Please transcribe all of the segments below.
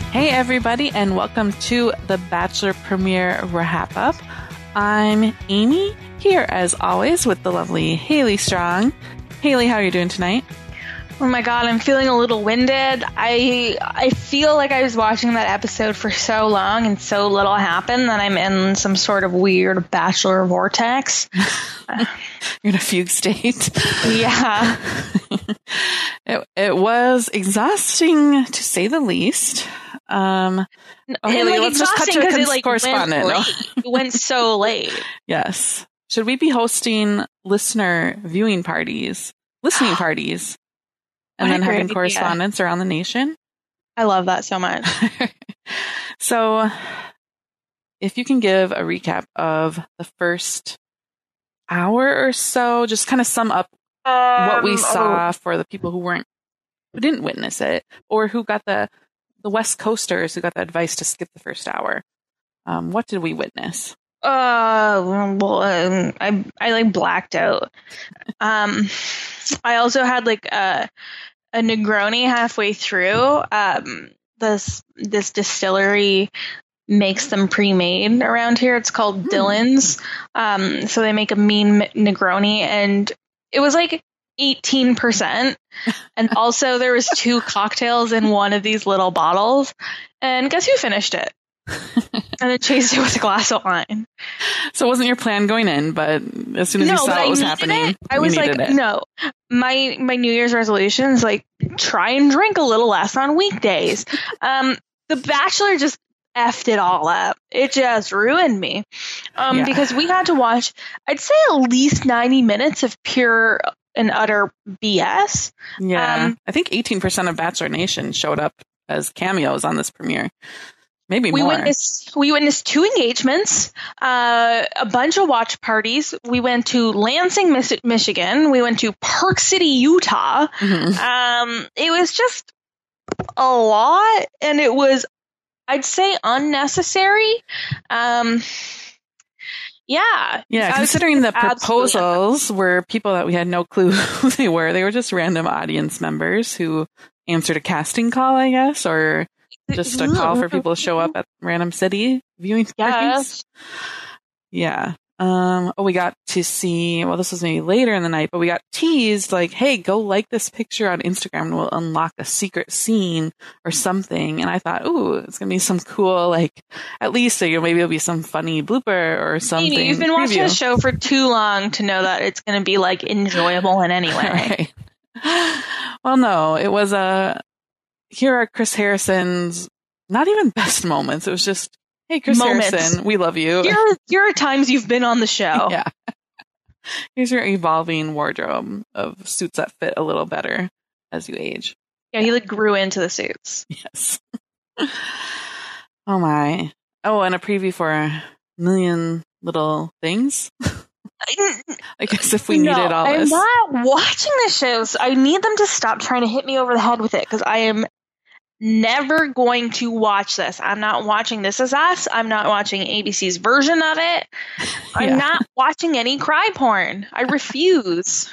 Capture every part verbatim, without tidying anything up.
Hey everybody, and welcome to the Bachelor Premiere Wrap-Up. I'm Amy, here as always with the lovely Haley Strong. Haley, how are you doing tonight? Oh my god, I'm feeling a little winded. I I feel like I was watching that episode for so long and so little happened that I'm in some sort of weird Bachelor vortex. You're in a fugue state. Yeah. it, it was exhausting, to say the least. Um, oh, Haley, like, let's just cut to a cons- it, like, correspondent. Went it went so late. Yes. Should we be hosting listener viewing parties, listening parties, and then having correspondence around the nation? I love that so much. So, if you can give a recap of the first hour or so, just kind of sum up um, what we saw oh. for the people who weren't, who didn't witness it, or who got the the West Coasters who got the advice to skip the first hour. Um, what did we witness? Uh, well, um, I I like blacked out. Um, I also had like a a Negroni halfway through. Um, this this distillery makes them pre-made around here. It's called hmm. Dylan's. Um, so they make a mean Negroni, and it was like eighteen percent. And also there was two cocktails in one of these little bottles. And guess who finished it? And then chased it with a glass of wine. So it wasn't your plan going in, but as soon as no, you saw what was happening, it, I was like, it. no. My my New Year's resolution is like, try and drink a little less on weekdays. um, The Bachelor just effed it all up. It just ruined me. Um, yeah. Because we had to watch, I'd say at least ninety minutes of pure and utter B S. Yeah. Um, I think eighteen percent of Bachelor Nation showed up as cameos on this premiere. Maybe we more. Witnessed, we witnessed two engagements, uh, a bunch of watch parties. We went to Lansing, Mich- Michigan. We went to Park City, Utah. Mm-hmm. Um, it was just a lot, and it was, I'd say, unnecessary. Um, yeah. Yeah, considering the proposals were people that we had no clue who they were. They were just random audience members who answered a casting call, I guess, or just a call for people to show up at random city viewing parties. Yeah. Um, oh, we got to see, well, this was maybe later in the night, but we got teased like, hey, go like this picture on Instagram and we'll unlock a secret scene or something. And I thought, ooh, it's going to be some cool, like, at least, you know, maybe it'll be some funny blooper or something. Amy, you've been preview. watching the show for too long to know that it's going to be, like, enjoyable in any way. Right. Well, no, it was a, here are Chris Harrison's not even best moments. It was just, hey, Chris moments. Harrison, we love you. Here are, here are times you've been on the show. Yeah. Here's your evolving wardrobe of suits that fit a little better as you age. Yeah, he like grew into the suits. Yes. Oh my. Oh, and a preview for a million little things. I guess if we no, needed all I'm this. I'm not watching the shows. I need them to stop trying to hit me over the head with it because I am never going to watch this. I'm not watching This Is Us. I'm not watching A B C's version of it. I'm yeah. not watching any cry porn. I refuse.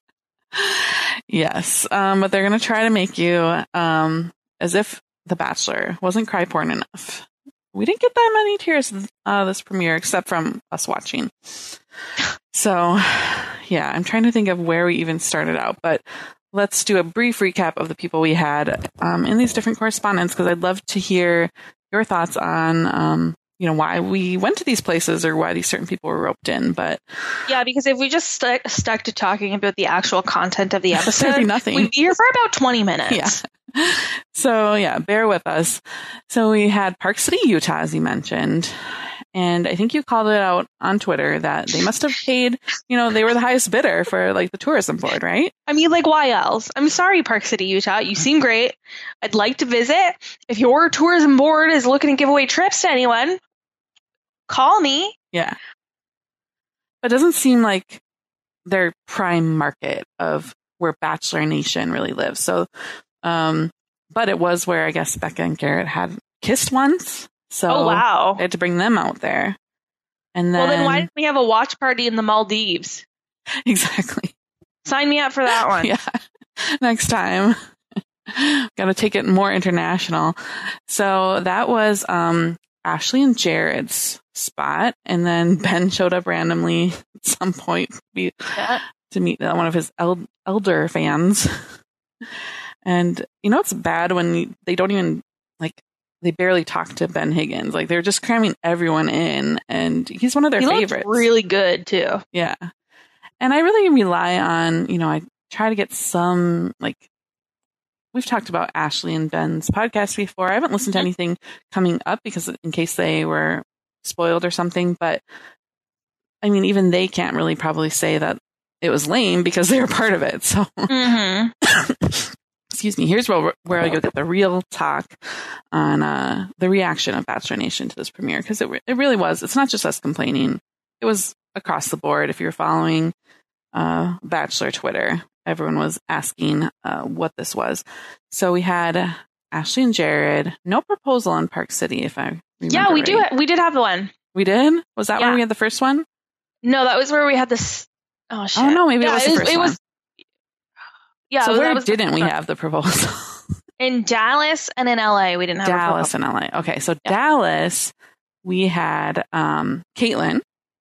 Yes, um, but they're going to try to make you um, as if The Bachelor wasn't cry porn enough. We didn't get that many tears uh, this premiere, except from us watching. So, yeah, I'm trying to think of where we even started out, but let's do a brief recap of the people we had um, in these different correspondence, because I'd love to hear your thoughts on, um, you know, why we went to these places or why these certain people were roped in. But yeah, because if we just stu- stuck to talking about the actual content of the episode, there'd be nothing. We'd be here for about twenty minutes. Yeah. So, yeah, bear with us. So we had Park City, Utah, as you mentioned. And I think you called it out on Twitter that they must have paid, you know, they were the highest bidder for like the tourism board, right? I mean, like, why else? I'm sorry, Park City, Utah. You seem great. I'd like to visit. If your tourism board is looking to give away trips to anyone, call me. Yeah. But it doesn't seem like their prime market of where Bachelor Nation really lives. So, um, but it was where I guess Becca and Garrett had kissed once. So oh, wow. They had to bring them out there. And then, well, then why didn't we have a watch party in the Maldives? Exactly. Sign me up for that one. Yeah. Next time. Got to take it more international. So that was um, Ashley and Jared's spot. And then Ben showed up randomly at some point be, yeah. to meet one of his el- elder fans. And, you know, it's bad when they don't even, like, they barely talk to Ben Higgins. Like, they're just cramming everyone in. And he's one of their he favorites. Looked really good, too. Yeah. And I really rely on, you know, I try to get some, like, we've talked about Ashley and Ben's podcast before. I haven't listened to anything coming up because in case they were spoiled or something. But, I mean, even they can't really probably say that it was lame because they were part of it. So, mm-hmm. Excuse me. Here's where, where I go get the real talk on uh, the reaction of Bachelor Nation to this premiere. Because it, it really was. It's not just us complaining. It was across the board. If you're following uh, Bachelor Twitter, everyone was asking uh, what this was. So we had Ashley and Jared. No proposal in Park City, if I remember Yeah, we right. do. Ha- we did have the one. We did? Was that yeah. where we had the first one? No, that was where we had this. Oh, shit. Oh, no, maybe yeah, it was the it, first it one. Was, yeah, so was, where was didn't we have the proposal? In Dallas and in L A, we didn't have Dallas a proposal. and L A. Okay, so yeah. Dallas, we had um, Caitlin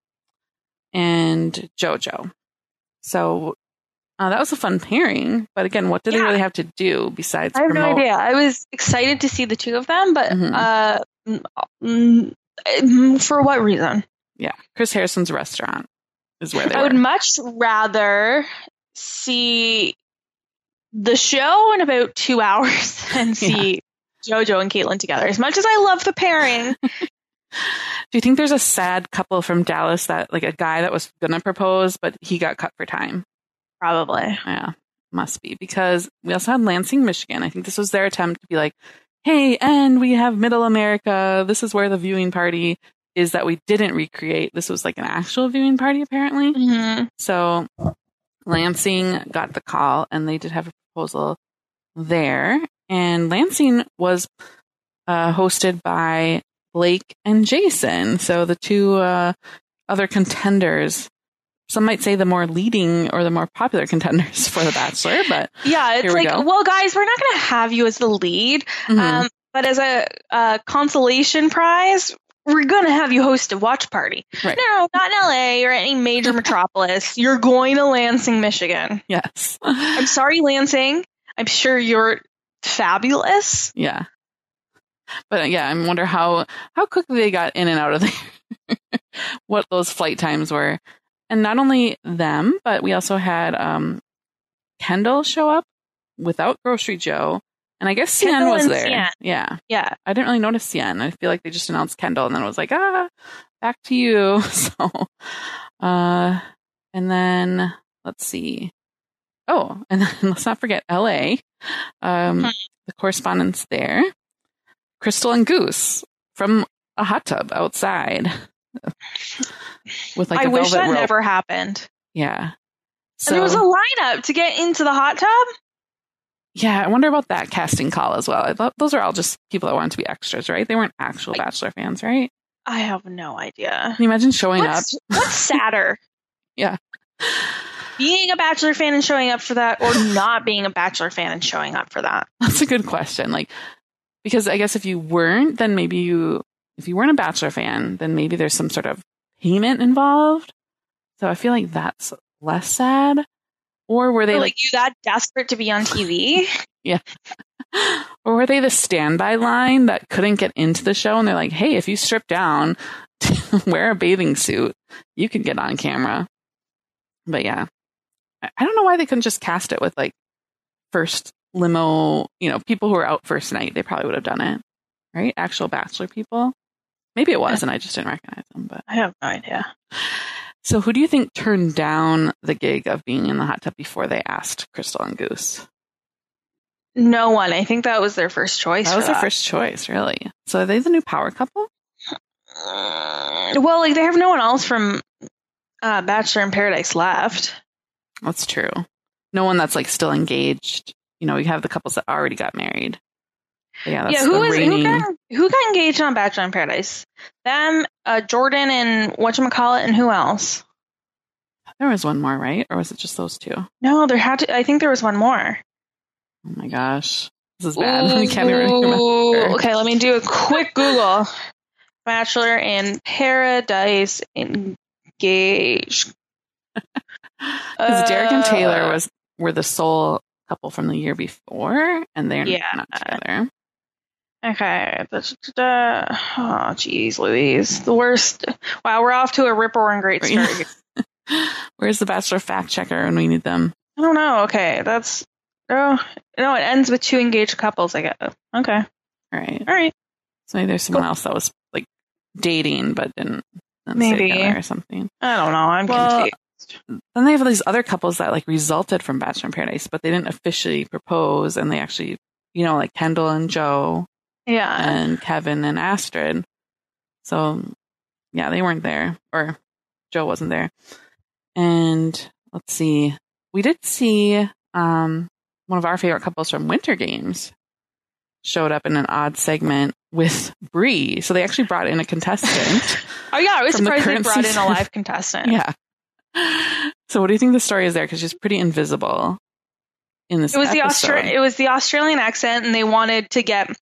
and JoJo. So uh, that was a fun pairing. But again, what did yeah. they really have to do besides I have promote? no idea. I was excited to see the two of them, but mm-hmm. uh, mm, for what reason? Yeah, Chris Harrison's restaurant is where they I were. would much rather see the show in about two hours than see yeah. JoJo and Caitlin together. As much as I love the pairing. Do you think there's a sad couple from Dallas that, like a guy that was going to propose, but he got cut for time? Probably. Yeah, must be. Because we also had Lansing, Michigan. I think this was their attempt to be like, hey, and we have Middle America. This is where the viewing party is that we didn't recreate. This was like an actual viewing party, apparently. Mm-hmm. So Lansing got the call, and they did have a proposal there. And Lansing was uh, hosted by Blake and Jason. So the two uh, other contenders. Some might say the more leading or the more popular contenders for The Bachelor, but yeah, it's like, go. well, guys, we're not going to have you as the lead, mm-hmm. um, but as a, a consolation prize, we're going to have you host a watch party. Right. No, not in L A or any major metropolis. You're going to Lansing, Michigan. Yes. I'm sorry, Lansing. I'm sure you're fabulous. Yeah. But yeah, I wonder how, how quickly they got in and out of there, what those flight times were. And not only them, but we also had um, Kendall show up without Grocery Joe. And I guess Cien was there. Cien. Yeah. Yeah. I didn't really notice Cien. I feel like they just announced Kendall and then it was like, ah, back to you. So, uh, and then let's see. Oh, and then let's not forget L A. Um, mm-hmm. The correspondents there. Crystal and Goose from a hot tub outside. With like I a wish that rope. never happened. Yeah. So and there was a lineup to get into the hot tub. Yeah, I wonder about that casting call as well. I thought those are all just people that wanted to be extras, right? They weren't actual I, Bachelor fans, right? I have no idea. Can you imagine showing what's, up? What's sadder? Yeah. Being a Bachelor fan and showing up for that, or not being a Bachelor fan and showing up for that? That's a good question. Like, because I guess if you weren't, then maybe you, if you weren't a Bachelor fan, then maybe there's some sort of payment involved. So I feel like that's less sad. Or were they or like, like you that desperate to be on T V? Yeah. Or were they the standby line that couldn't get into the show? And they're like, hey, if you strip down, wear a bathing suit, you can get on camera. But yeah, I don't know why they couldn't just cast it with like first limo, you know, people who were out first night. They probably would have done it, right? Actual Bachelor people. Maybe it was, and I just didn't recognize them. But I have no idea. So who do you think turned down the gig of being in the hot tub before they asked Crystal and Goose? No one. I think that was their first choice. That was that. their first choice, really. So are they the new power couple? Uh, well, like they have no one else from uh, Bachelor in Paradise left. That's true. No one that's like still engaged. You know, we have the couples that already got married. But yeah, that's yeah. Who the is reigning... who got, who got engaged on Bachelor in Paradise? Them, uh, Jordan, and whatchamacallit, and who else? There was one more, right? Or was it just those two? No, there had to. I think there was one more. Oh my gosh. This is bad. You can't even remember. Okay, let me do a quick Google. Bachelor in Paradise engaged. Because uh, Derek and Taylor was were the sole couple from the year before, and they're yeah. not together. Okay. Oh, geez, Louise. The worst. Wow, we're off to a rip-roaring great start. Where's the Bachelor fact checker when we need them? I don't know. Okay, that's... Oh, no, it ends with two engaged couples, I guess. Okay. All right. All right. So maybe there's someone cool. else that was, like, dating, but didn't, didn't maybe. say or something. I don't know. I'm well, confused. Then they have these other couples that, like, resulted from Bachelor in Paradise, but they didn't officially propose, and they actually, you know, like Kendall and Joe. Yeah. And Kevin and Astrid. So, yeah, they weren't there. Or Joe wasn't there. And let's see. We did see um, one of our favorite couples from Winter Games showed up in an odd segment with Bree. So they actually brought in a contestant. Oh, yeah. I was surprised they brought season. in a live contestant. Yeah. So what do you think the story is there? Because she's pretty invisible in this it was episode. the Austra- It was the Australian accent, and they wanted to get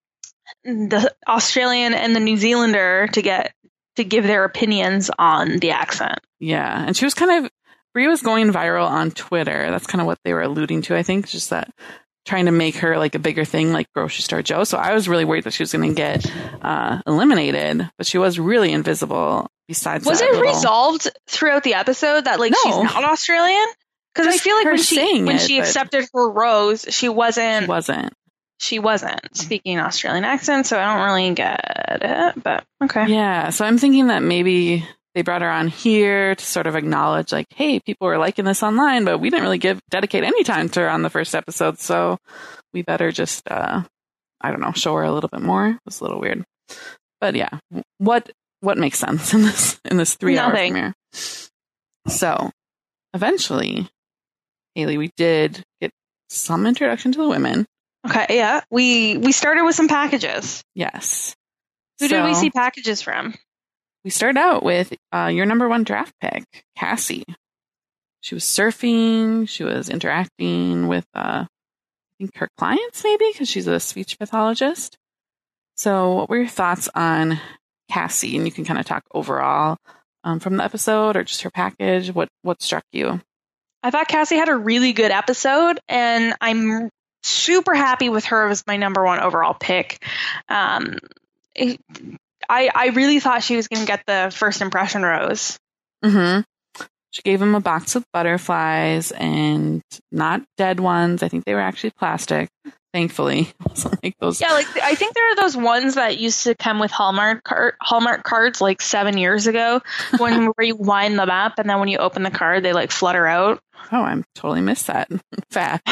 the Australian and the New Zealander to get to give their opinions on the accent. Yeah, and she was kind of Bree was going viral on Twitter. That's kind of what they were alluding to, I think, just that trying to make her like a bigger thing, like Grocery Store Joe. So I was really worried that she was going to get uh, eliminated, but she was really invisible. Besides, was that it little... resolved throughout the episode that like no. she's not Australian? Because I feel like when she when it, she accepted her rose, she wasn't. She wasn't. She wasn't speaking Australian accent, so I don't really get it, but okay. Yeah, so I'm thinking that maybe they brought her on here to sort of acknowledge, like, hey, people were liking this online, but we didn't really give dedicate any time to her on the first episode, so we better just, uh, I don't know, show her a little bit more. It was a little weird. But yeah, what what makes sense in this in this three-hour premiere? So, eventually, Haley, we did get some introduction to the women. Okay, yeah. We we started with some packages. Yes. Who so, did we see packages from? We started out with uh, your number one draft pick, Cassie. She was surfing. She was interacting with, uh, I think, her clients, maybe, because she's a speech pathologist. So what were your thoughts on Cassie? And you can kind of talk overall um, from the episode or just her package. What, what struck you? I thought Cassie had a really good episode, and I'm super happy with her as my number one overall pick. Um, it, I I really thought she was going to get the first impression rose. Mm-hmm. She gave him a box of butterflies and not dead ones. I think they were actually plastic. Thankfully, like those. Yeah, like I think there are those ones that used to come with Hallmark card, Hallmark cards like seven years ago, when where you wind them up and then when you open the card, they like flutter out. Oh, I totally missed that fact.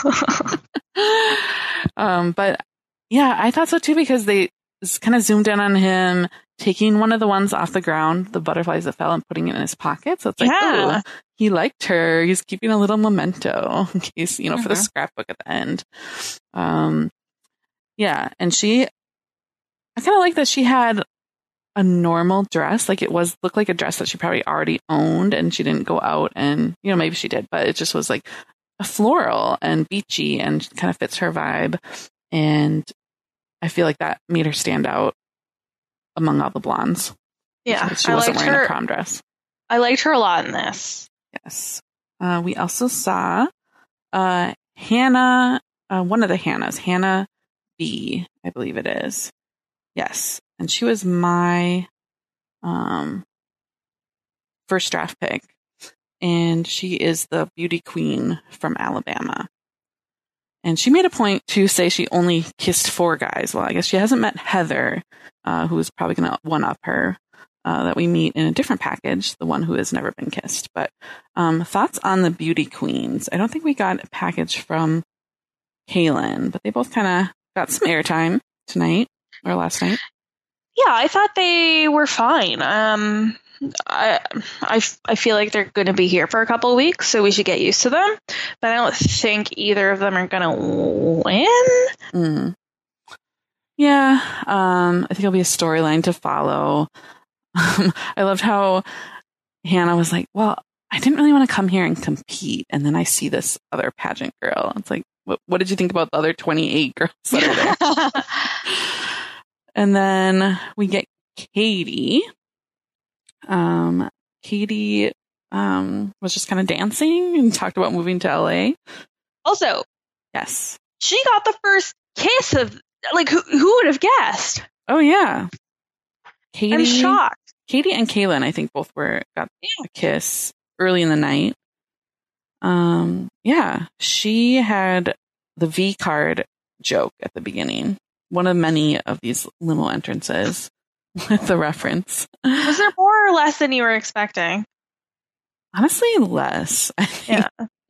um, but yeah, I thought so too because they just kind of zoomed in on him taking one of the ones off the ground, the butterflies that fell, and putting it in his pocket. So it's like, yeah. oh, he liked her. He's keeping a little memento in case, you know, mm-hmm. for the scrapbook at the end. Um, yeah, and she, I kind of like that she had a normal dress. Like it was looked like a dress that she probably already owned, and she didn't go out and, you know, maybe she did, but it just was like a floral and beachy and kind of fits her vibe. And I feel like that made her stand out among all the blondes. Yeah, she wasn't I liked wearing her, a prom dress. I liked her a lot in this. Yes. Uh, we also saw uh, Hannah, uh, one of the Hannahs, Hannah B, I believe it is. Yes. And she was my um, first draft pick. And she is the beauty queen from Alabama. And she made a point to say she only kissed four guys. Well, I guess she hasn't met Heather, uh, who is probably going to one-up her, uh, that we meet in a different package, the one who has never been kissed. But um, thoughts on the beauty queens? I don't think we got a package from Kaylin, but they both kind of got some airtime tonight or last night. Yeah, I thought they were fine. Um, I, I, I feel like they're going to be here for a couple of weeks, so we should get used to them. But I don't think either of them are going to win. Mm. Yeah, um, I think it'll be a storyline to follow. Um, I loved how Hannah was like, well, I didn't really want to come here and compete. And then I see this other pageant girl. It's like, what, what did you think about the other twenty-eight girls that are there? And then we get Katie. Um, Katie um, was just kind of dancing and talked about moving to L A. Also, yes, she got the first kiss of, like, who, who would have guessed? Oh, yeah. Katie, I'm shocked. Katie and Kaylin, I think, both were got yeah. a kiss early in the night. Um, yeah, she had the V card joke at the beginning. One of many of these limo entrances with the reference. Was there more or less than you were expecting? Honestly, less. Yeah.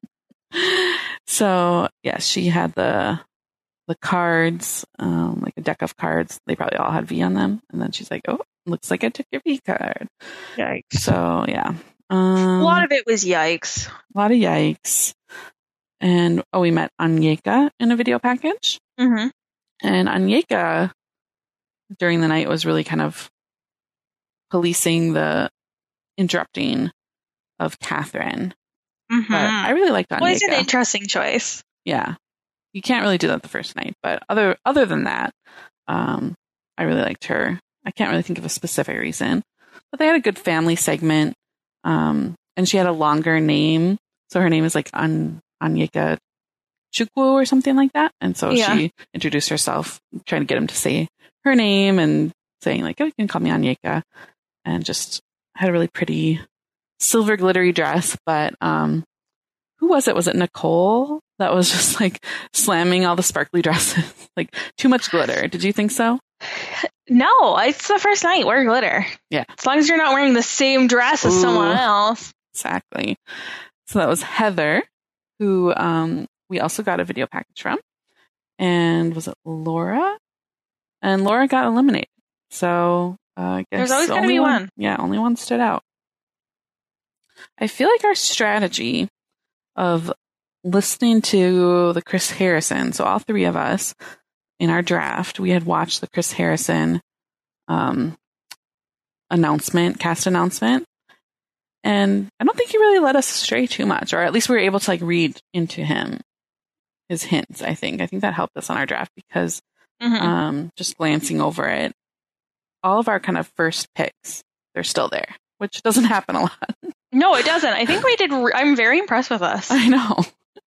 So, yeah, she had the the cards, um, like a deck of cards. They probably all had V on them. And then she's like, oh, looks like I took your V card. Yikes. So, yeah. Um, a lot of it was yikes. A lot of yikes. And, oh, we met Anyeka in a video package. Mm-hmm. And Anyeka, during the night, was really kind of policing the interrupting of Catherine. Mm-hmm. But I really liked Anyeka. Well, it's an interesting choice. Yeah. You can't really do that the first night. But other other than that, um, I really liked her. I can't really think of a specific reason. But they had a good family segment. Um, and she had a longer name. So her name is like An- Anyeka Chukwu or something like that. And so yeah. she introduced herself, trying to get him to say her name and saying like, oh, you can call me Anyeka. And just had a really pretty silver glittery dress. But um, who was it? Was it Nicole that was just like slamming all the sparkly dresses? Like too much glitter. Did you think so? No, it's the first night. Wear glitter. Yeah. As long as you're not wearing the same dress as Ooh, someone else. Exactly. So that was Heather, who um, we also got a video package from. And was it Laura? And Laura got eliminated. So uh, I guess there's always going to be one. one. Yeah, only one stood out. I feel like our strategy of listening to the Chris Harrison, so all three of us in our draft, we had watched the Chris Harrison um, announcement, cast announcement. And I don't think he really led us astray too much, or at least we were able to like read into him, his hints, I think. I think that helped us on our draft because mm-hmm. um, just glancing over it, all of our kind of first picks, they're still there, which doesn't happen a lot. No, it doesn't. I think we did. Re- I'm very impressed with us. I know.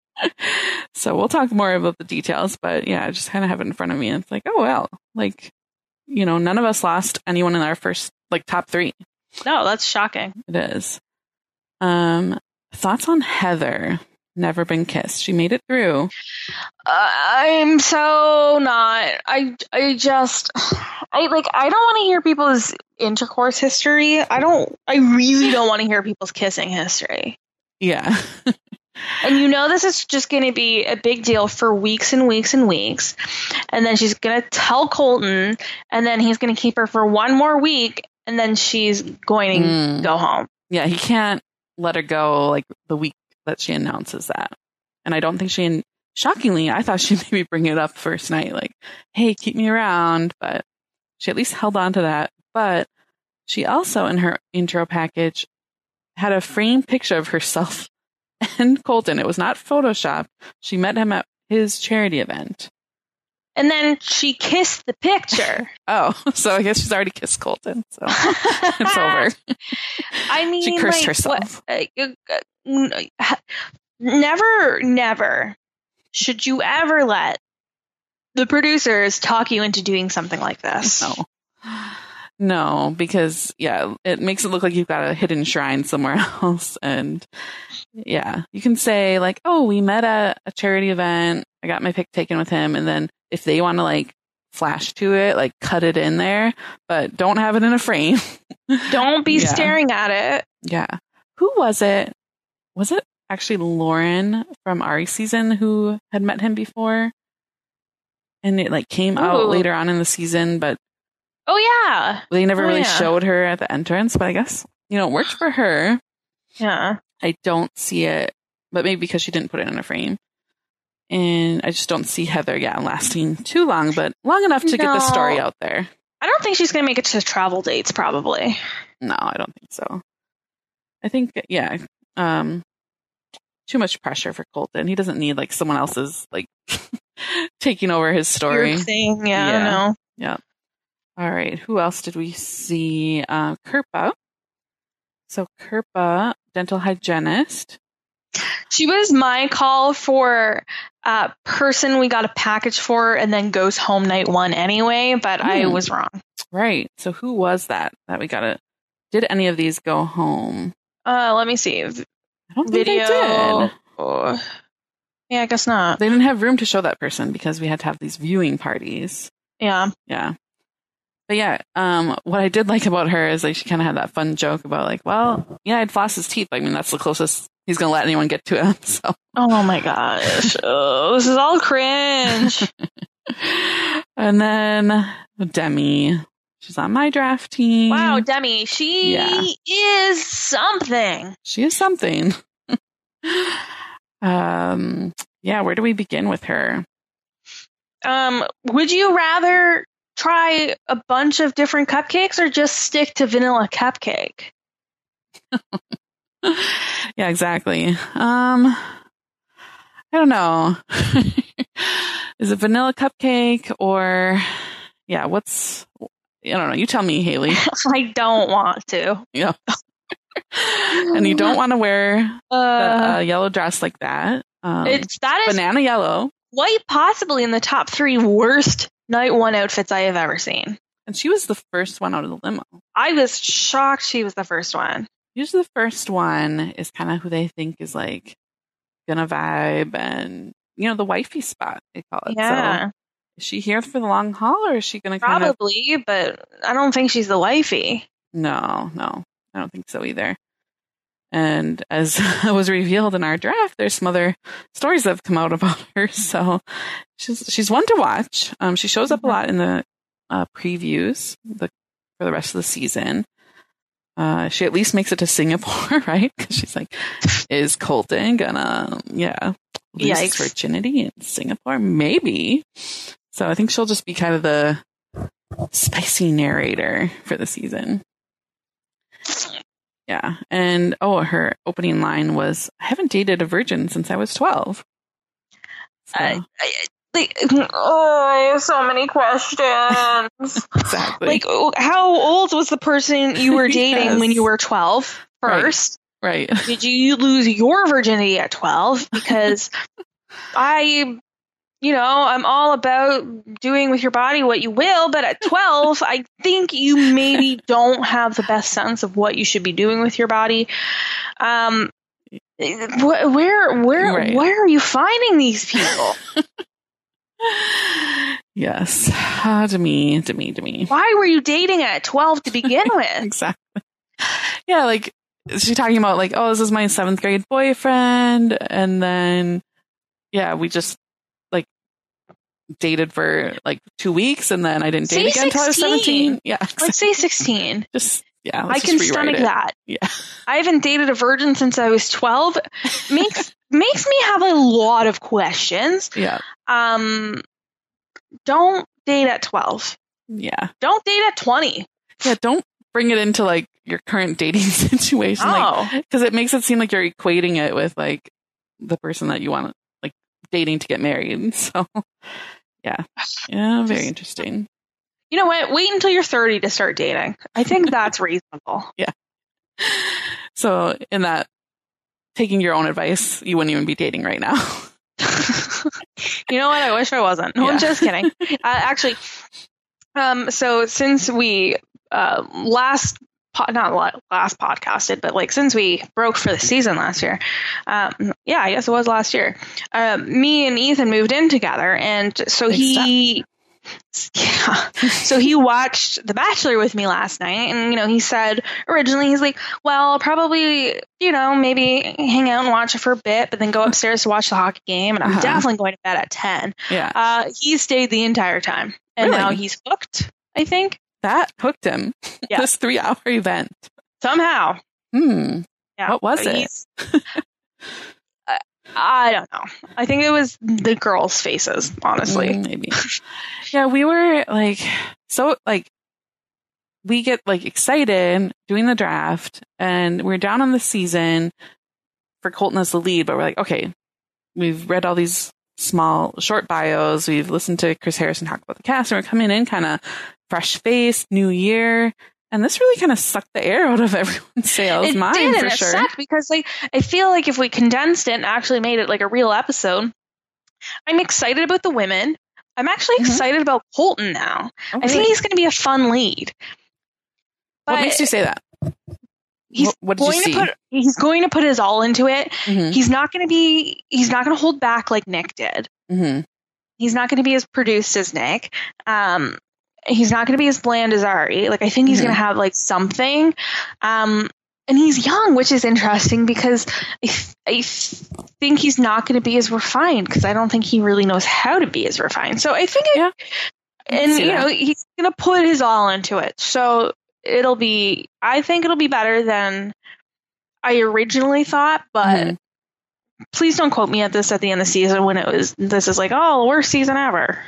So we'll talk more about the details, but yeah, I just kind of have it in front of me. And it's like, oh, well, like, you know, none of us lost anyone in our first, like, top three. No, that's shocking. It is. Um, thoughts on Heather? Never been kissed. She made it through. Uh, I'm so not. I, I just, I like, I don't want to hear people's intercourse history. I don't, I really don't want to hear people's kissing history. Yeah. And you know this is just going to be a big deal for weeks and weeks and weeks. And then she's going to tell Colton, and then he's going to keep her for one more week, and then she's going to mm. go home. Yeah, he can't let her go like the week that she announces that. And I don't think she, shockingly, I thought she'd maybe bring it up first night, like, hey, keep me around. But she at least held on to that. But she also, in her intro package, had a framed picture of herself and Colton. It was not Photoshopped. She met him at his charity event. And then she kissed the picture. Oh, so I guess she's already kissed Colton. So it's over. I mean, she cursed like, herself. What, uh, never, never should you ever let the producers talk you into doing something like this. No. No, because, yeah, it makes it look like you've got a hidden shrine somewhere else. And, yeah, you can say, like, oh, we met at a charity event. I got my pic taken with him. And then if they want to, like, flash to it, like, cut it in there. But don't have it in a frame. Don't be yeah. staring at it. Yeah. Who was it? Was it actually Lauren from Ari season who had met him before? And it, like, came Ooh. out later on in the season, but Oh, yeah. They never oh, really yeah. showed her at the entrance, but I guess, you know, it worked for her. Yeah. I don't see it, but maybe because she didn't put it in a frame. And I just don't see Heather, yeah, lasting too long, but long enough to no. get the story out there. I don't think she's going to make it to travel dates, probably. No, I don't think so. I think, yeah, um, too much pressure for Colton. He doesn't need like someone else's like taking over his story. Your thing, yeah, yeah. I know. Yeah. All right. Who else did we see? Uh, Kirpa. So Kirpa, dental hygienist. She was my call for uh person we got a package for and then goes home night one anyway, but mm. I was wrong. Right. So who was that that we got to, did any of these go home? Uh, let me see. I don't think Video. they did. Oh. Yeah, I guess not. They didn't have room to show that person because we had to have these viewing parties. Yeah. Yeah. But yeah, um, what I did like about her is like she kind of had that fun joke about like, well, yeah, I'd floss his teeth. I mean, that's the closest he's going to let anyone get to him. So. Oh my gosh. Oh, this is all cringe. And then Demi. She's on my draft team. Wow, Demi. She yeah. is something. She is something. um, yeah, where do we begin with her? Um, would you rather try a bunch of different cupcakes or just stick to vanilla cupcake? Yeah, exactly. Um, I don't know. Is it vanilla cupcake or yeah, what's I don't know. You tell me, Haley. I don't want to. Yeah. And you don't want to wear uh, a yellow dress like that. Um, it's that is banana yellow. Quite possibly in the top three worst night one outfits I have ever seen. And she was the first one out of the limo. I was shocked she was the first one. Usually the first one is kind of who they think is like gonna vibe and, you know, the wifey spot, they call it. Yeah. So is she here for the long haul or is she gonna kind of... Probably, but I don't think she's the wifey. No, no. I don't think so either. And as was revealed in our draft, there's some other stories that have come out about her. So she's she's one to watch. Um, she shows up a lot in the uh, previews the, for the rest of the season. Uh, she at least makes it to Singapore, right? Because she's like, is Colton gonna, yeah, lose Yikes. his virginity in Singapore? Maybe. So I think she'll just be kind of the spicy narrator for the season. Yeah. And, oh, her opening line was, I haven't dated a virgin since I was twelve. So. I, I, like, oh, I have so many questions. Exactly. Like, how old was the person you were dating yes. when you were twelve first? Right. right. Did you lose your virginity at twelve? Because I... You know, I'm all about doing with your body what you will, but at twelve, I think you maybe don't have the best sense of what you should be doing with your body. Um, wh- where, where, right. where are you finding these people? Yes, uh, to me, to me, to me. Why were you dating at twelve to begin with? Exactly. Yeah, like is she talking about like, oh, this is my seventh grade boyfriend, and then yeah, we just. Dated for like two weeks and then I didn't date say again until I was seventeen. Yeah. Exactly. Let's say sixteen. Just, yeah. I can stomach it. that. Yeah. I haven't dated a virgin since I was twelve. Makes, makes me have a lot of questions. Yeah. Um, don't date at twelve. Yeah. Don't date at twenty. Yeah. Don't bring it into like your current dating situation. Oh. Like, cause it makes it seem like you're equating it with like the person that you want like dating to get married. So. Yeah. Yeah, very interesting. You know what? Wait until you're thirty to start dating. I think that's reasonable. Yeah. So, in that, taking your own advice, you wouldn't even be dating right now. You know what? I wish I wasn't. No, yeah. I'm just kidding. Uh, actually, um, so since we uh, last Po- not last podcasted, but like since we broke for the season last year, um, yeah, I guess it was last year. Um, me and Ethan moved in together, and so he, yeah, so he watched The Bachelor with me last night, and you know, he said originally he's like, well, I'll probably, you know, maybe hang out and watch it for a bit, but then go upstairs to watch the hockey game, and I'm uh-huh. definitely going to bed at ten. Yeah, uh, he stayed the entire time, and really? Now he's hooked. I think. That hooked him. Yeah. This three-hour event. Somehow. Hmm. Yeah. What was it? uh, I don't know. I think it was the girls' faces, honestly. Mm, maybe. Yeah, we were like, so like, we get like excited doing the draft, and we're down on the season. for Colton as the lead, but we're like, okay, we've read all these small, short bios. We've listened to Chris Harrison talk about the cast, and we're coming in kind of fresh face, new year. And this really kind of sucked the air out of everyone's sails. It Mine, did, for and it sure. sucked because, like, I feel like if we condensed it and actually made it like a real episode, I'm excited about the women. I'm actually Mhm. excited about Colton now. Oh, I think really? he's going to be a fun lead. What But makes you say that? he's What, what did you going see? to put he's going to put his all into it. Mhm. He's not going to be he's not going to hold back like Nick did. Mhm. He's not going to be as produced as Nick. Um, he's not going to be as bland as Ari. Like, I think he's Mhm. going to have like something. Um, and he's young, which is interesting because I, th- I th- think he's not going to be as refined because I don't think he really knows how to be as refined. So I think, it, Yeah. I can and see you that. know, he's going to put his all into it. So it'll be, I think it'll be better than I originally thought, but Mhm. please don't quote me at this at the end of the season when it was, this is like, oh, the worst season ever.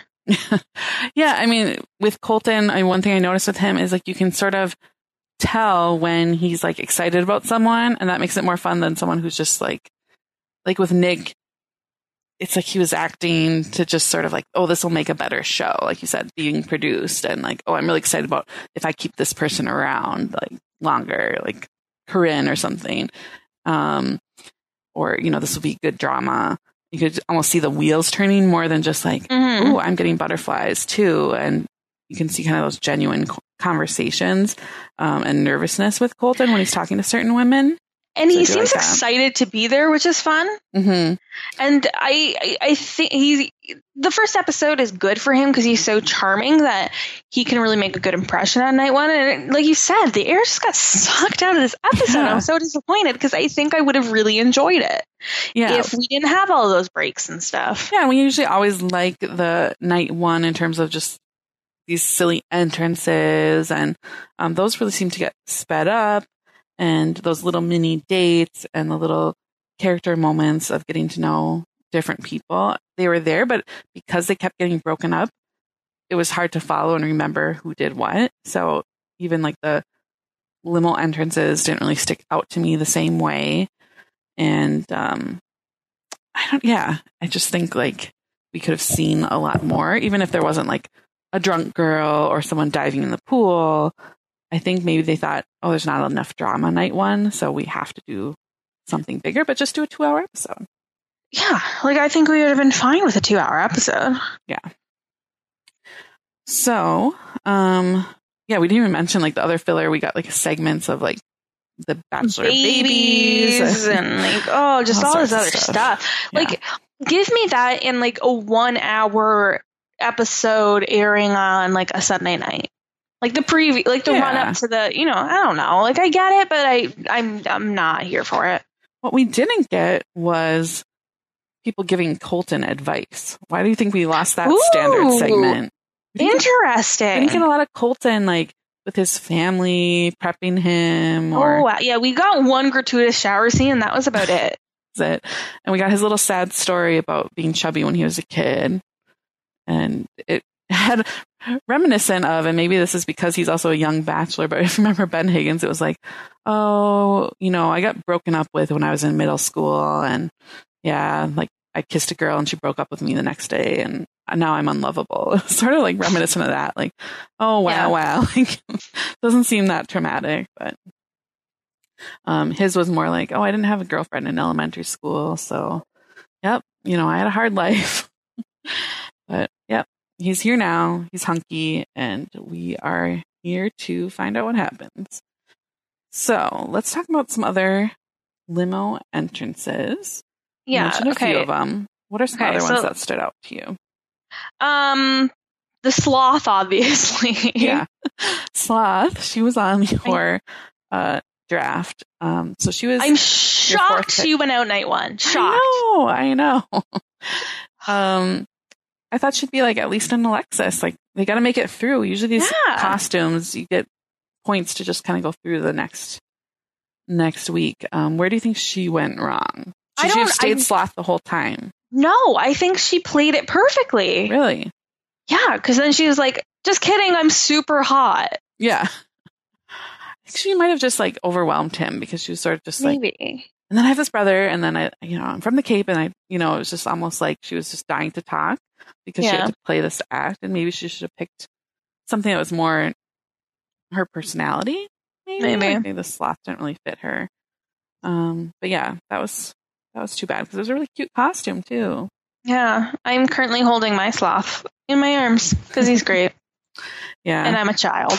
Yeah, I mean, with Colton, I, one thing I noticed with him is like you can sort of tell when he's like excited about someone, and that makes it more fun than someone who's just like, like with Nick, it's like he was acting to just sort of like, oh, this will make a better show, like you said, being produced, and like, oh, I'm really excited about if I keep this person around like longer, like Corinne or something, um, or you know, this will be good drama. You could almost see the wheels turning more than just like, Mhm. oh, I'm getting butterflies too. And you can see kind of those genuine co- conversations um, and nervousness with Colton when he's talking to certain women. And So I he do seems like that. excited to be there, which is fun. Mm-hmm. And I, I, I think he's the first episode is good for him because he's so charming that he can really make a good impression on night one. And like you said, the air just got sucked out of this episode. Yeah. I'm so disappointed because I think I would have really enjoyed it Yeah. if we didn't have all those breaks and stuff. Yeah. We usually always like the night one in terms of just these silly entrances, and um, those really seem to get sped up, and those little mini dates and the little character moments of getting to know different people, they were there, but because they kept getting broken up, it was hard to follow and remember who did what. So even like the limo entrances didn't really stick out to me the same way. And um, I don't, yeah, I just think like we could have seen a lot more, even if there wasn't like a drunk girl or someone diving in the pool. I think maybe they thought, oh, there's not enough drama night one, so we have to do something bigger, but just do a two hour episode. Yeah, like I think we would have been fine with a two hour episode. Yeah. So, um, yeah, we didn't even mention like the other filler. We got like segments of like the bachelor babies, Babies and like, oh, just all all, this sorts other of stuff. stuff. Yeah. Like, give me that in like a one hour episode airing on like a Sunday night. Like the preview, like the Yeah. run up to the, you know, I don't know. Like I get it, but I, I'm, I'm not here for it. What we didn't get was people giving Colton advice. Why do you think we lost that Ooh. standard segment? We didn't get- we Interesting. didn't get a lot of Colton, like with his family prepping him, or Oh wow. Yeah, we got one gratuitous shower scene, and that was about it. it. And we got his little sad story about being chubby when he was a kid. And it had reminiscent of, and maybe this is because he's also a young bachelor, but I remember Ben Higgins, it was like, oh, you know, I got broken up with when I was in middle school. And yeah, like I kissed a girl and she broke up with me the next day. And now I'm unlovable. It's sort of like reminiscent of that. Like, oh, wow, Yeah. wow. Like, doesn't seem that traumatic, but um, his was more like, oh, I didn't have a girlfriend in elementary school. So, yep, you know, I had a hard life. But, yep, he's here now. He's hunky, and we are here to find out what happens. So, let's talk about some other limo entrances. You Yeah. mentioned a Okay. few of them. What are some Okay, other ones so- that stood out to you? Um, the sloth, obviously. Yeah. Sloth, she was on your uh, draft. Um, so she was. I'm fourth shocked pick. she went out night one. Shocked. I know, I know. um, I thought she'd be like at least an Alexis. Like they got to make it through. Usually these Yeah. costumes, you get points to just kind of go through the next next week. Um, where do you think she went wrong? I Should she have don't- stayed I- sloth the whole time? No, I think she played it perfectly. Really? Yeah, because then she was like, just kidding, I'm super hot. Yeah. I think she might have just like overwhelmed him because she was sort of just like Maybe. and then I have this brother, and then I, you know, I'm from the Cape, and I, you know, it was just almost like she was just dying to talk because yeah. she had to play this act, and maybe she should have picked something that was more her personality. Maybe, maybe. Like maybe the sloth didn't really fit her. Um, but yeah, that was that was too bad because it was a really cute costume too. Yeah, I'm currently holding my sloth in my arms because he's great. Yeah, and I'm a child.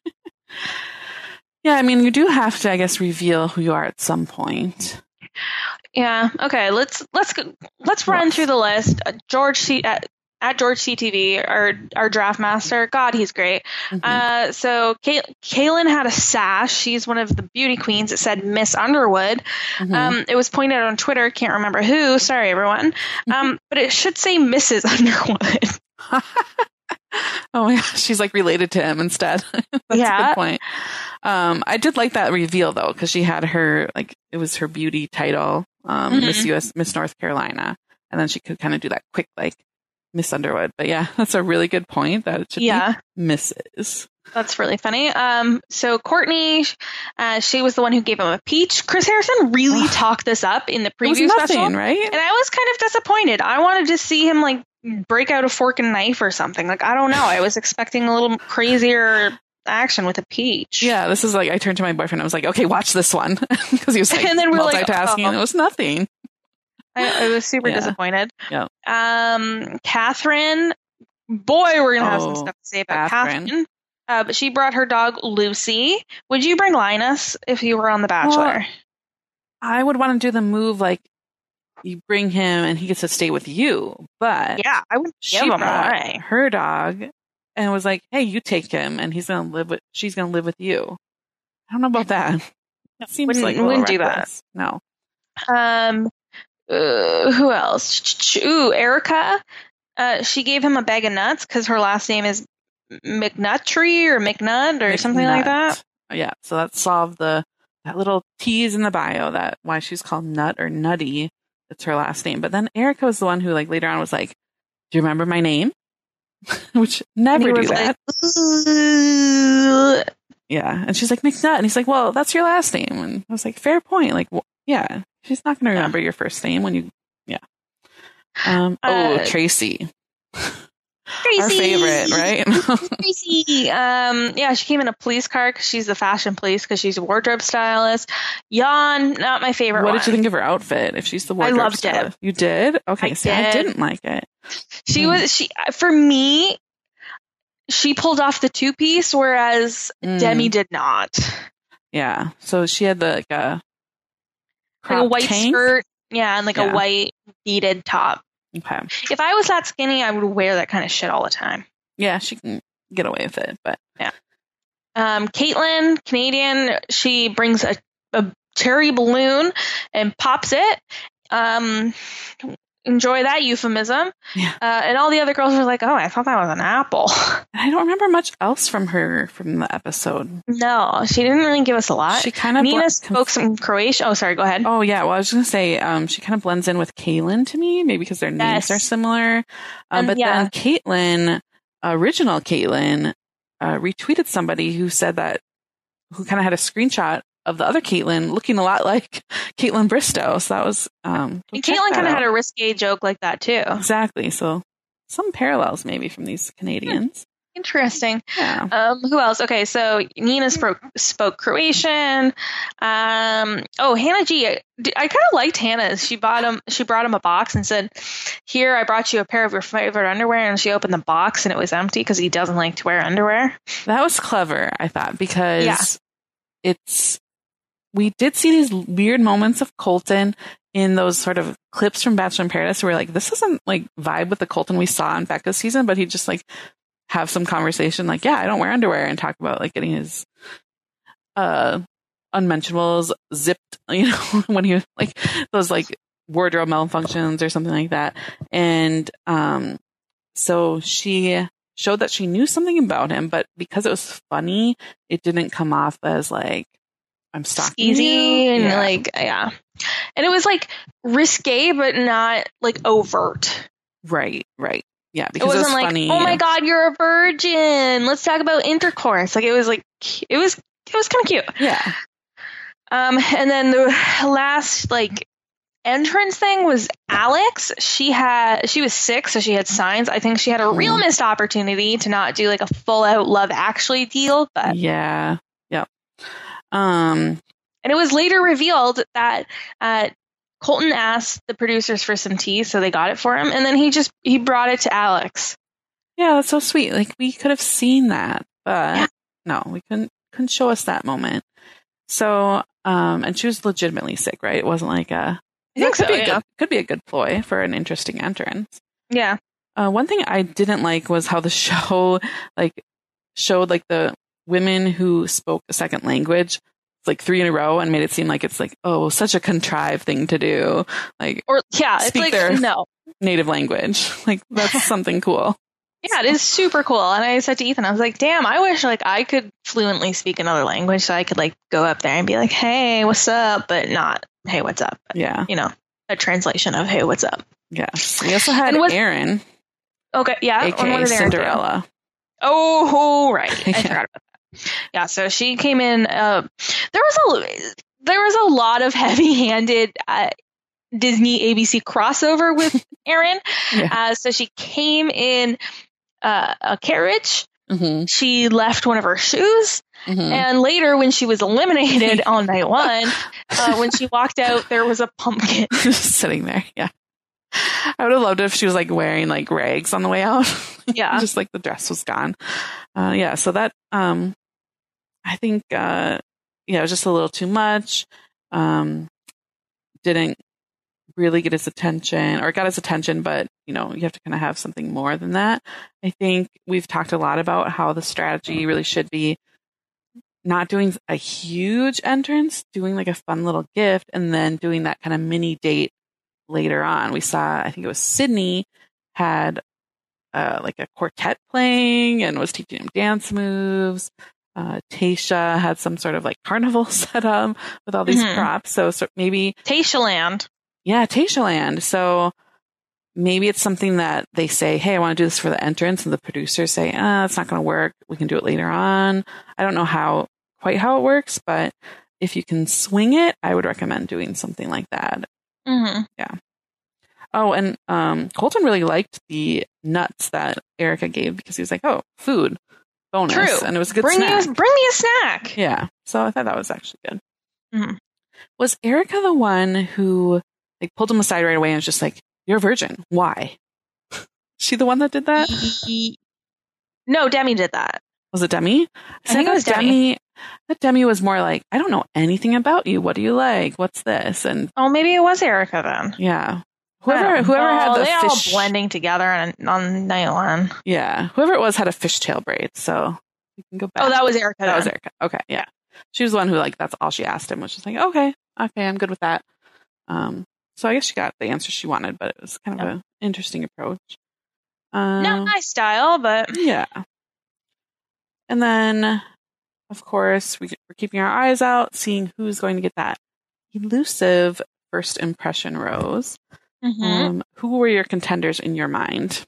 Yeah, I mean, you do have to, I guess, reveal who you are at some point. Yeah. Okay. Let's let's let's run what? through the list. Uh, George C. At, at George C T V, our our draft master. God, he's great. Mm-hmm. Uh, so Kay- Kaylin had a sash. She's one of the beauty queens. It said Miss Underwood. Mm-hmm. Um, it was pointed out on Twitter. Can't remember who. Sorry, everyone. Um, but it should say Missus Underwood. Oh my gosh, she's like related to him instead. That's yeah. a good point. Um, I did like that reveal though, because she had her like it was her beauty title, um, mm-hmm. Miss U S Miss North Carolina, and then she could kind of do that quick like Miss Underwood. But yeah, that's a really good point that it should yeah. be Missus That's really funny. Um, so Courtney, uh, she was the one who gave him a peach. Chris Harrison really talked this up in the preview it was nothing, special, right? And I was kind of disappointed. I wanted to see him like break out a fork and knife or something. Like, I don't know. I was expecting a little crazier action with a peach. Yeah, this is like, I turned to my boyfriend. I was like, okay, watch this one. Because he was like and then we're multitasking like, oh. and it was nothing. I, I was super yeah. disappointed. Yeah. Um, Catherine, boy, we're going to have oh, some stuff to say about Catherine. Catherine. Uh, but she brought her dog, Lucy. Would you bring Linus if you were on The Bachelor? Well, I would want to do the move like, you bring him and he gets to stay with you, but yeah, I would she give him brought away. her dog and was like, "Hey, you take him, and he's gonna live with. She's gonna live with you." I don't know about that. It seems wouldn't, like a wouldn't reckless. do that. No. Um. Uh, who else? Ooh, Erica. Uh, she gave him a bag of nuts because her last name is McNuttree or McNutt or McNutt. something like that. Yeah. So that solved the that little tease in the bio that why she's called Nut or Nutty. It's her last name. But then Erica was the one who, like, later on was like, do you remember my name? Which never do that. Like, yeah. And she's like, McNutt. And he's like, well, that's your last name. And I was like, fair point. Like, well, yeah. She's not going to remember yeah. your first name when you, yeah. Um, uh, oh, Tracy. Tracy. Our favorite, right? Tracy. Um, yeah, she came in a police car because she's the fashion police because she's a wardrobe stylist. Jan, not my favorite What one. did you think of her outfit? If she's the wardrobe I loved stylist. it. You did? Okay, I see, did. I didn't like it. She mm. was, she, for me, she pulled off the two-piece, whereas mm. Demi did not. Yeah, so she had the, like, a, like a white tank? skirt. Yeah, and like yeah. a white beaded top. Okay. If I was that skinny, I would wear that kind of shit all the time. Yeah, she can get away with it, but yeah. Um, Caitlin, Canadian, she brings a, a cherry balloon and pops it. Um, enjoy that euphemism. Yeah. Uh, and all the other girls were like, "Oh, I thought that was an apple." I don't remember much else from her from the episode. No, she didn't really give us a lot. She kind of Nina bl- spoke some Croatian. Oh, sorry, go ahead. Oh yeah, well I was going to say um, she kind of blends in with Kaylin to me, maybe because their names yes. are similar. Um, um, but yeah. then Caitlin, original Caitlin, uh, retweeted somebody who said that who kind of had a screenshot of the other Caitlin looking a lot like Caitlin Bristow. So that was um and Caitlin kind of had a risque joke like that too. Exactly. So some parallels maybe from these Canadians. Interesting. Yeah. Um, who else? Okay, so Nina spoke, spoke Croatian. Um, oh, Hannah G. I, I kind of liked Hannah's. She bought him. She brought him a box and said, "Here, I brought you a pair of your favorite underwear." And she opened the box and it was empty because he doesn't like to wear underwear. That was clever, I thought, because yeah. it's. We did see these weird moments of Colton in those sort of clips from Bachelor in Paradise where we're like, this doesn't like vibe with the Colton we saw in Becca's season, but he just like have some conversation like, yeah, I don't wear underwear, and talk about like getting his uh unmentionables zipped, you know, when he like those like wardrobe malfunctions or something like that. And um so she showed that she knew something about him, but because it was funny, it didn't come off as like I'm stalking easy you. and yeah. like yeah, and it was like risque but not like overt. Right, right, yeah. Because it wasn't it was like, funny. oh my god, you're a virgin. Let's talk about intercourse. Like it was like it was it was kind of cute. Yeah. Um, and then the last like entrance thing was Alex. She had she was sick, so she had signs. I think she had a real missed opportunity to not do like a full out Love Actually deal, but yeah, yep. Um, and it was later revealed that uh, Colton asked the producers for some tea, so they got it for him, and then he just he brought it to Alex. Yeah, that's so sweet. Like we could have seen that, but yeah. no, we couldn't couldn't show us that moment. So, um, and she was legitimately sick, right? It wasn't like a. I think could so. Be a Yeah. good, could be a good ploy for an interesting entrance. Yeah. Uh, one thing I didn't like was how the show like showed like the women who spoke a second language like three in a row and made it seem like it's like, oh, such a contrived thing to do. Like, or yeah, speak it's like their no native language. Like that's something cool. Yeah, it is super cool. And I said to Ethan, I was like, damn, I wish like I could fluently speak another language so I could like go up there and be like, hey, what's up? But not, hey, what's up? But, yeah. You know, a translation of, hey, what's up? Yes. We also had was, Erin. Okay, yeah. A K A Cinderella. Oh, right. I yeah. forgot about that. Yeah, so she came in. Uh, there was a there was a lot of heavy-handed uh, Disney A B C crossover with Erin. Yeah. Uh, so she came in uh, a carriage. Mm-hmm. She left one of her shoes. Mm-hmm. And later, when she was eliminated on night one, uh, when she walked out, there was a pumpkin just sitting there. Yeah. I would have loved it if she was like wearing like rags on the way out. Yeah. Just like the dress was gone. Uh, yeah. So that, um, I think, uh, yeah, it was just a little too much. Um, didn't really get his attention or got his attention, but you know, you have to kind of have something more than that. I think we've talked a lot about how the strategy really should be not doing a huge entrance, doing like a fun little gift, and then doing that kind of mini date later on. We saw, I think it was Sydney had uh, like a quartet playing and was teaching him dance moves. Uh, Tasha had some sort of like carnival set up with all these mm-hmm. props. So, so maybe Tasha Land. Yeah, Tasha Land. So maybe it's something that they say, hey, I want to do this for the entrance. And the producers say, ah, it's not going to work. We can do it later on. I don't know how quite how it works, but if you can swing it, I would recommend doing something like that. Mm-hmm. Yeah. Oh, and um, Colton really liked the nuts that Erica gave because he was like, oh, food. Bonus. True. And it was a good bring snack. Me a, bring me a snack. Yeah. So I thought that was actually good. Mm-hmm. Was Erica the one who like pulled him aside right away and was just like, you're a virgin. Why? She the one that did that? No, Demi did that. Was it Demi? I think it was Demi. Demi. That Demi was more like, I don't know anything about you. What do you like? What's this? And oh, maybe it was Erica then. Yeah. Whoever whoever oh, had the they fish all blending together on, on night one. Yeah. Whoever it was had a fishtail braid, so we can go back. Oh, that was Erica. That then. was Erica. Okay, yeah. She was the one who like that's all she asked him, which is like, okay, okay, I'm good with that. Um so I guess she got the answer she wanted, but it was kind of yep. an interesting approach. Um, Not my style, but yeah. And then of course we, we're keeping our eyes out, seeing who's going to get that elusive first impression rose. Mm-hmm. Um, who were your contenders in your mind?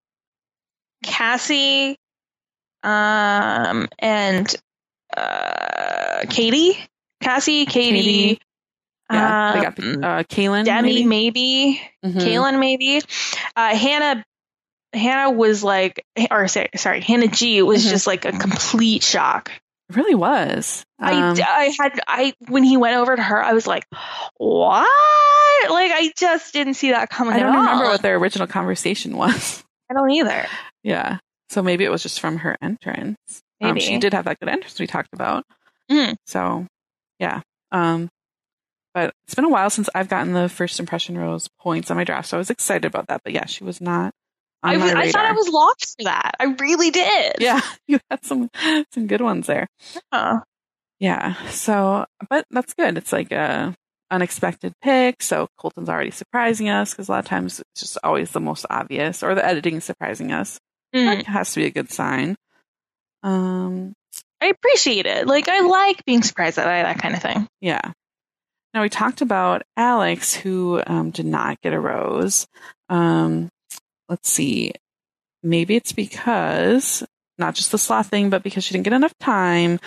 Cassie, um, and uh, Katie. Cassie, Katie. Katie. Yeah, um, they got the, uh, Kaylin. Demi, maybe. maybe. Mm-hmm. Kaylin, maybe. Uh, Hannah. Hannah was like, or sorry, sorry Hannah G was mm-hmm. just like a complete shock. It really was. I, um, I had I when he went over to her, I was like, what? Like I just didn't see that coming. I don't at remember all. what their original conversation was. I don't either. Yeah, so maybe it was just from her entrance. Maybe um, she did have that good entrance we talked about. Mm. So yeah, um, but it's been a while since I've gotten the first impression rose points on my draft, so I was excited about that. But yeah, she was not. I, was, I thought I was locked for that. I really did. Yeah, you had some some good ones there. Yeah. Yeah. So, but that's good. It's like a unexpected pick. So Colton's already surprising us because a lot of times it's just always the most obvious, or the editing is surprising us. Mm. That has to be a good sign. Um, I appreciate it. Like I like being surprised by that kind of thing. Yeah. Now we talked about Alex, who um, did not get a rose. Um, Let's see. Maybe it's because not just the sloth thing, but because she didn't get enough time.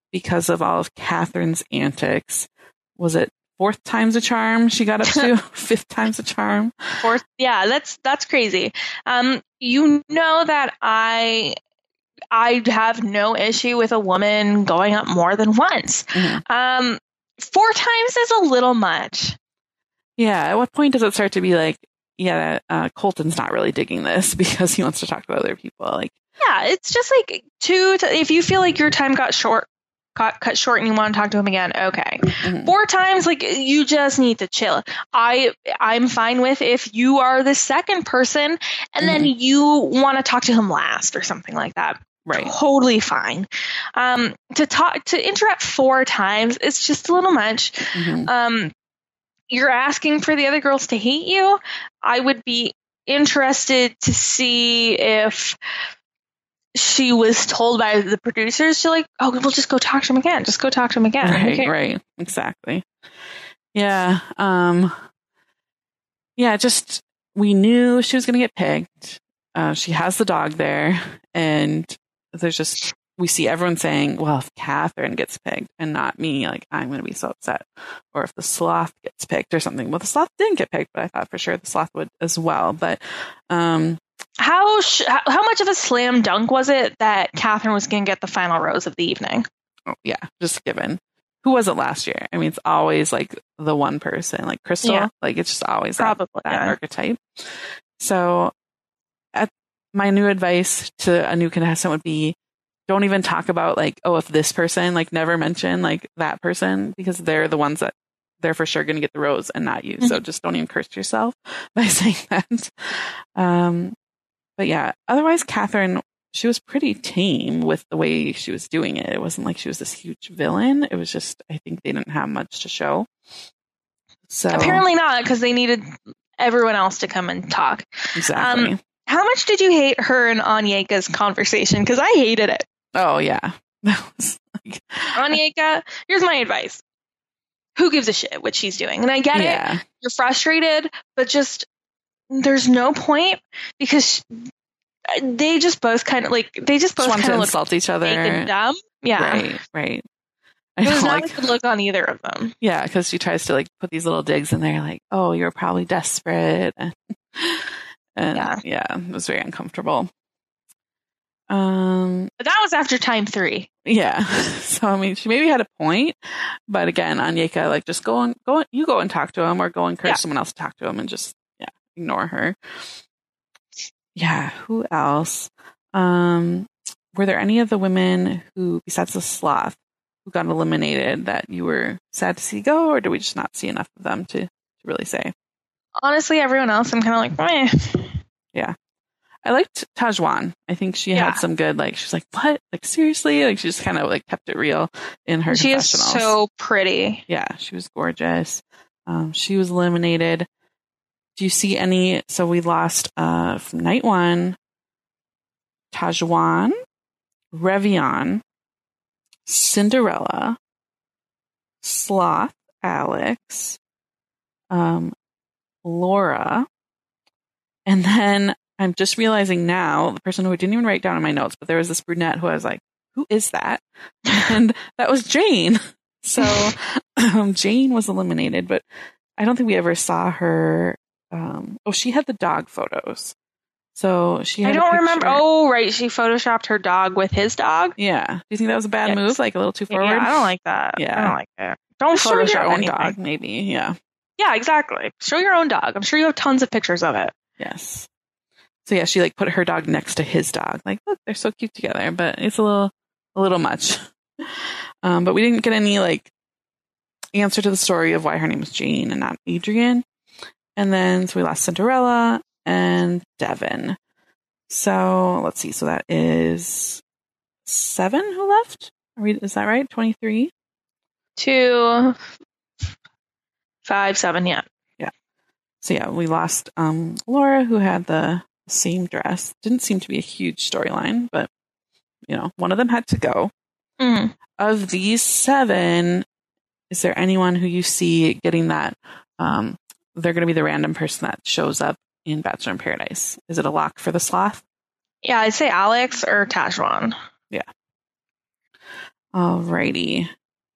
because of all of Catherine's antics. Was it fourth time's a charm she got up to? Fifth time's a charm? Fourth, yeah, that's that's crazy. Um, you know that I I have no issue with a woman going up more than once. Mm-hmm. Um, four times is a little much. Yeah, at what point does it start to be like, yeah, uh, Colton's not really digging this because he wants to talk to other people? Like, yeah, it's just like two. To, if you feel like your time got short, got cut short, and you want to talk to him again, okay. Mm-hmm. Four times, like you just need to chill. I I'm fine with if you are the second person, and mm-hmm. then you want to talk to him last or something like that. Right. Totally fine. Um, to talk to interrupt four times, it's just a little much. Mm-hmm. Um. You're asking for the other girls to hate you. I would be interested to see if she was told by the producers to like, oh, we'll just go talk to him again. Just go talk to him again. Right, okay. right. Exactly. Yeah. Um, yeah, just, we knew she was going to get picked. Uh, she has the dog there, and there's just, we see everyone saying, well, if Catherine gets picked and not me, like, I'm going to be so upset. Or if the sloth gets picked or something. Well, the sloth didn't get picked, but I thought for sure the sloth would as well. But um, how sh- how much of a slam dunk was it that Catherine was going to get the final rose of the evening? Oh, yeah, just given. Who was it last year? I mean, it's always like the one person, like Crystal. Yeah. Like, it's just always Probably, that, that yeah. archetype. So at, my new advice to a new contestant would be, don't even talk about like, oh, if this person, like never mention like that person, because they're the ones that they're for sure going to get the rose and not you. Mm-hmm. So just don't even curse yourself by saying that. Um, but yeah, otherwise, Catherine, she was pretty tame with the way she was doing it. It wasn't like she was this huge villain. It was just, I think they didn't have much to show. So apparently not, because they needed everyone else to come and talk. Exactly. Um, how much did you hate her and Onyeka's conversation? Because I hated it. Oh, yeah. That was like... Onyeka, here's my advice. Who gives a shit what she's doing? And I get yeah. it. You're frustrated, but just there's no point because they just both kind of like, they just both just want kind to of insult each other. And dumb. Yeah. Right, right. It was not like, a good look on either of them. Yeah, because she tries to like put these little digs in there like, oh, you're probably desperate. and yeah. yeah, it was very uncomfortable. Um, but that was after time three. Yeah. So, I mean, she maybe had a point, but again, Onyeka, like, just go and go, you go and talk to him or go and encourage yeah. someone else to talk to him and just, yeah, ignore her. Yeah. Who else? Um, were there any of the women who, besides the sloth, who got eliminated that you were sad to see go, or did we just not see enough of them to, to really say? Honestly, everyone else, I'm kind of like, meh. Yeah. I liked Tajwan. I think she yeah. had some good, like, she's like, what? Like, seriously? Like, she just kind of, like, kept it real in her She is confessionals. so pretty. Yeah, she was gorgeous. Um, she was eliminated. Do you see any? So we lost uh, from night one, Tajwan, Revion, Cinderella, Sloth, Alex, um, Laura, and then I'm just realizing now, the person who I didn't even write down in my notes, but there was this brunette who I was like, who is that? And that was Jane. So um, Jane was eliminated, but I don't think we ever saw her. Um, oh, she had the dog photos. So she had I don't remember. Oh, right. She photoshopped her dog with his dog. Yeah. Do you think that was a bad yes. move? Like a little too forward? Yeah, I don't like that. Yeah. I don't like that. Don't Just Photoshop your own anything. dog, maybe. Yeah. Yeah, exactly. Show your own dog. I'm sure you have tons of pictures of it. Yes. So yeah, she like put her dog next to his dog. Like, look, they're so cute together, but it's a little, a little much. Um, but we didn't get any like answer to the story of why her name was Jane and not Adrian. And then so we lost Cinderella and Devin. So let's see. So that is seven who left. Are we, is that right? twenty-three? Two, five, seven. Yeah. Yeah. So yeah, we lost um, Laura, who had the same dress. Didn't seem to be a huge storyline, but you know, one of them had to go. Mm. Of these seven, is there anyone who you see getting that? Um, they're going to be the random person that shows up in Bachelor in Paradise. Is it a lock for the sloth? Yeah, I'd say Alex or Tajwan. Yeah. Alrighty.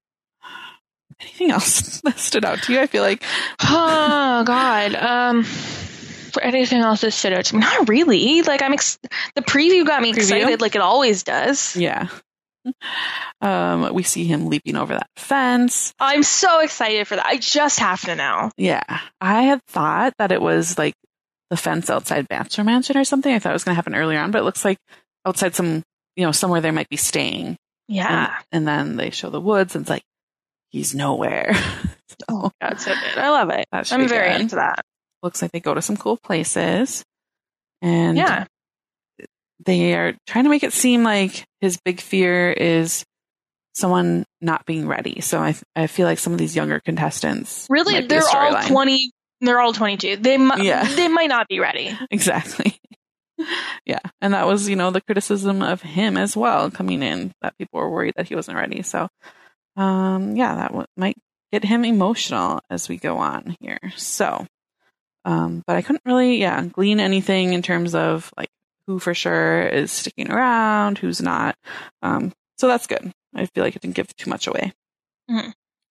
Anything else that stood out to you? I feel like. Oh God. Um, for anything else that stood out to me? Not really. Like I'm. Ex- the preview got me preview? excited, like it always does. Yeah. Um, we see him leaping over that fence. I'm so excited for that. I just have to know. Yeah, I had thought that it was like the fence outside Bachelor Mansion or something. I thought it was going to happen earlier on, but it looks like outside some, you know, somewhere they might be staying. Yeah. And, and then they show the woods and it's like, he's nowhere. So, oh, God, so good. I love it. I'm very good. into that. Looks like they go to some cool places. And yeah, they are trying to make it seem like his big fear is someone not being ready. So I I feel like some of these younger contestants really they're all line. twenty. They're all twenty-two. They might yeah. they might not be ready. Exactly. Yeah, and that was, you know, the criticism of him as well coming in, that people were worried that he wasn't ready. So, um, yeah, that w- might get him emotional as we go on here. So, um, but I couldn't really, yeah, glean anything in terms of like who for sure is sticking around, who's not. Um, so that's good. I feel like it didn't give too much away. Mm-hmm.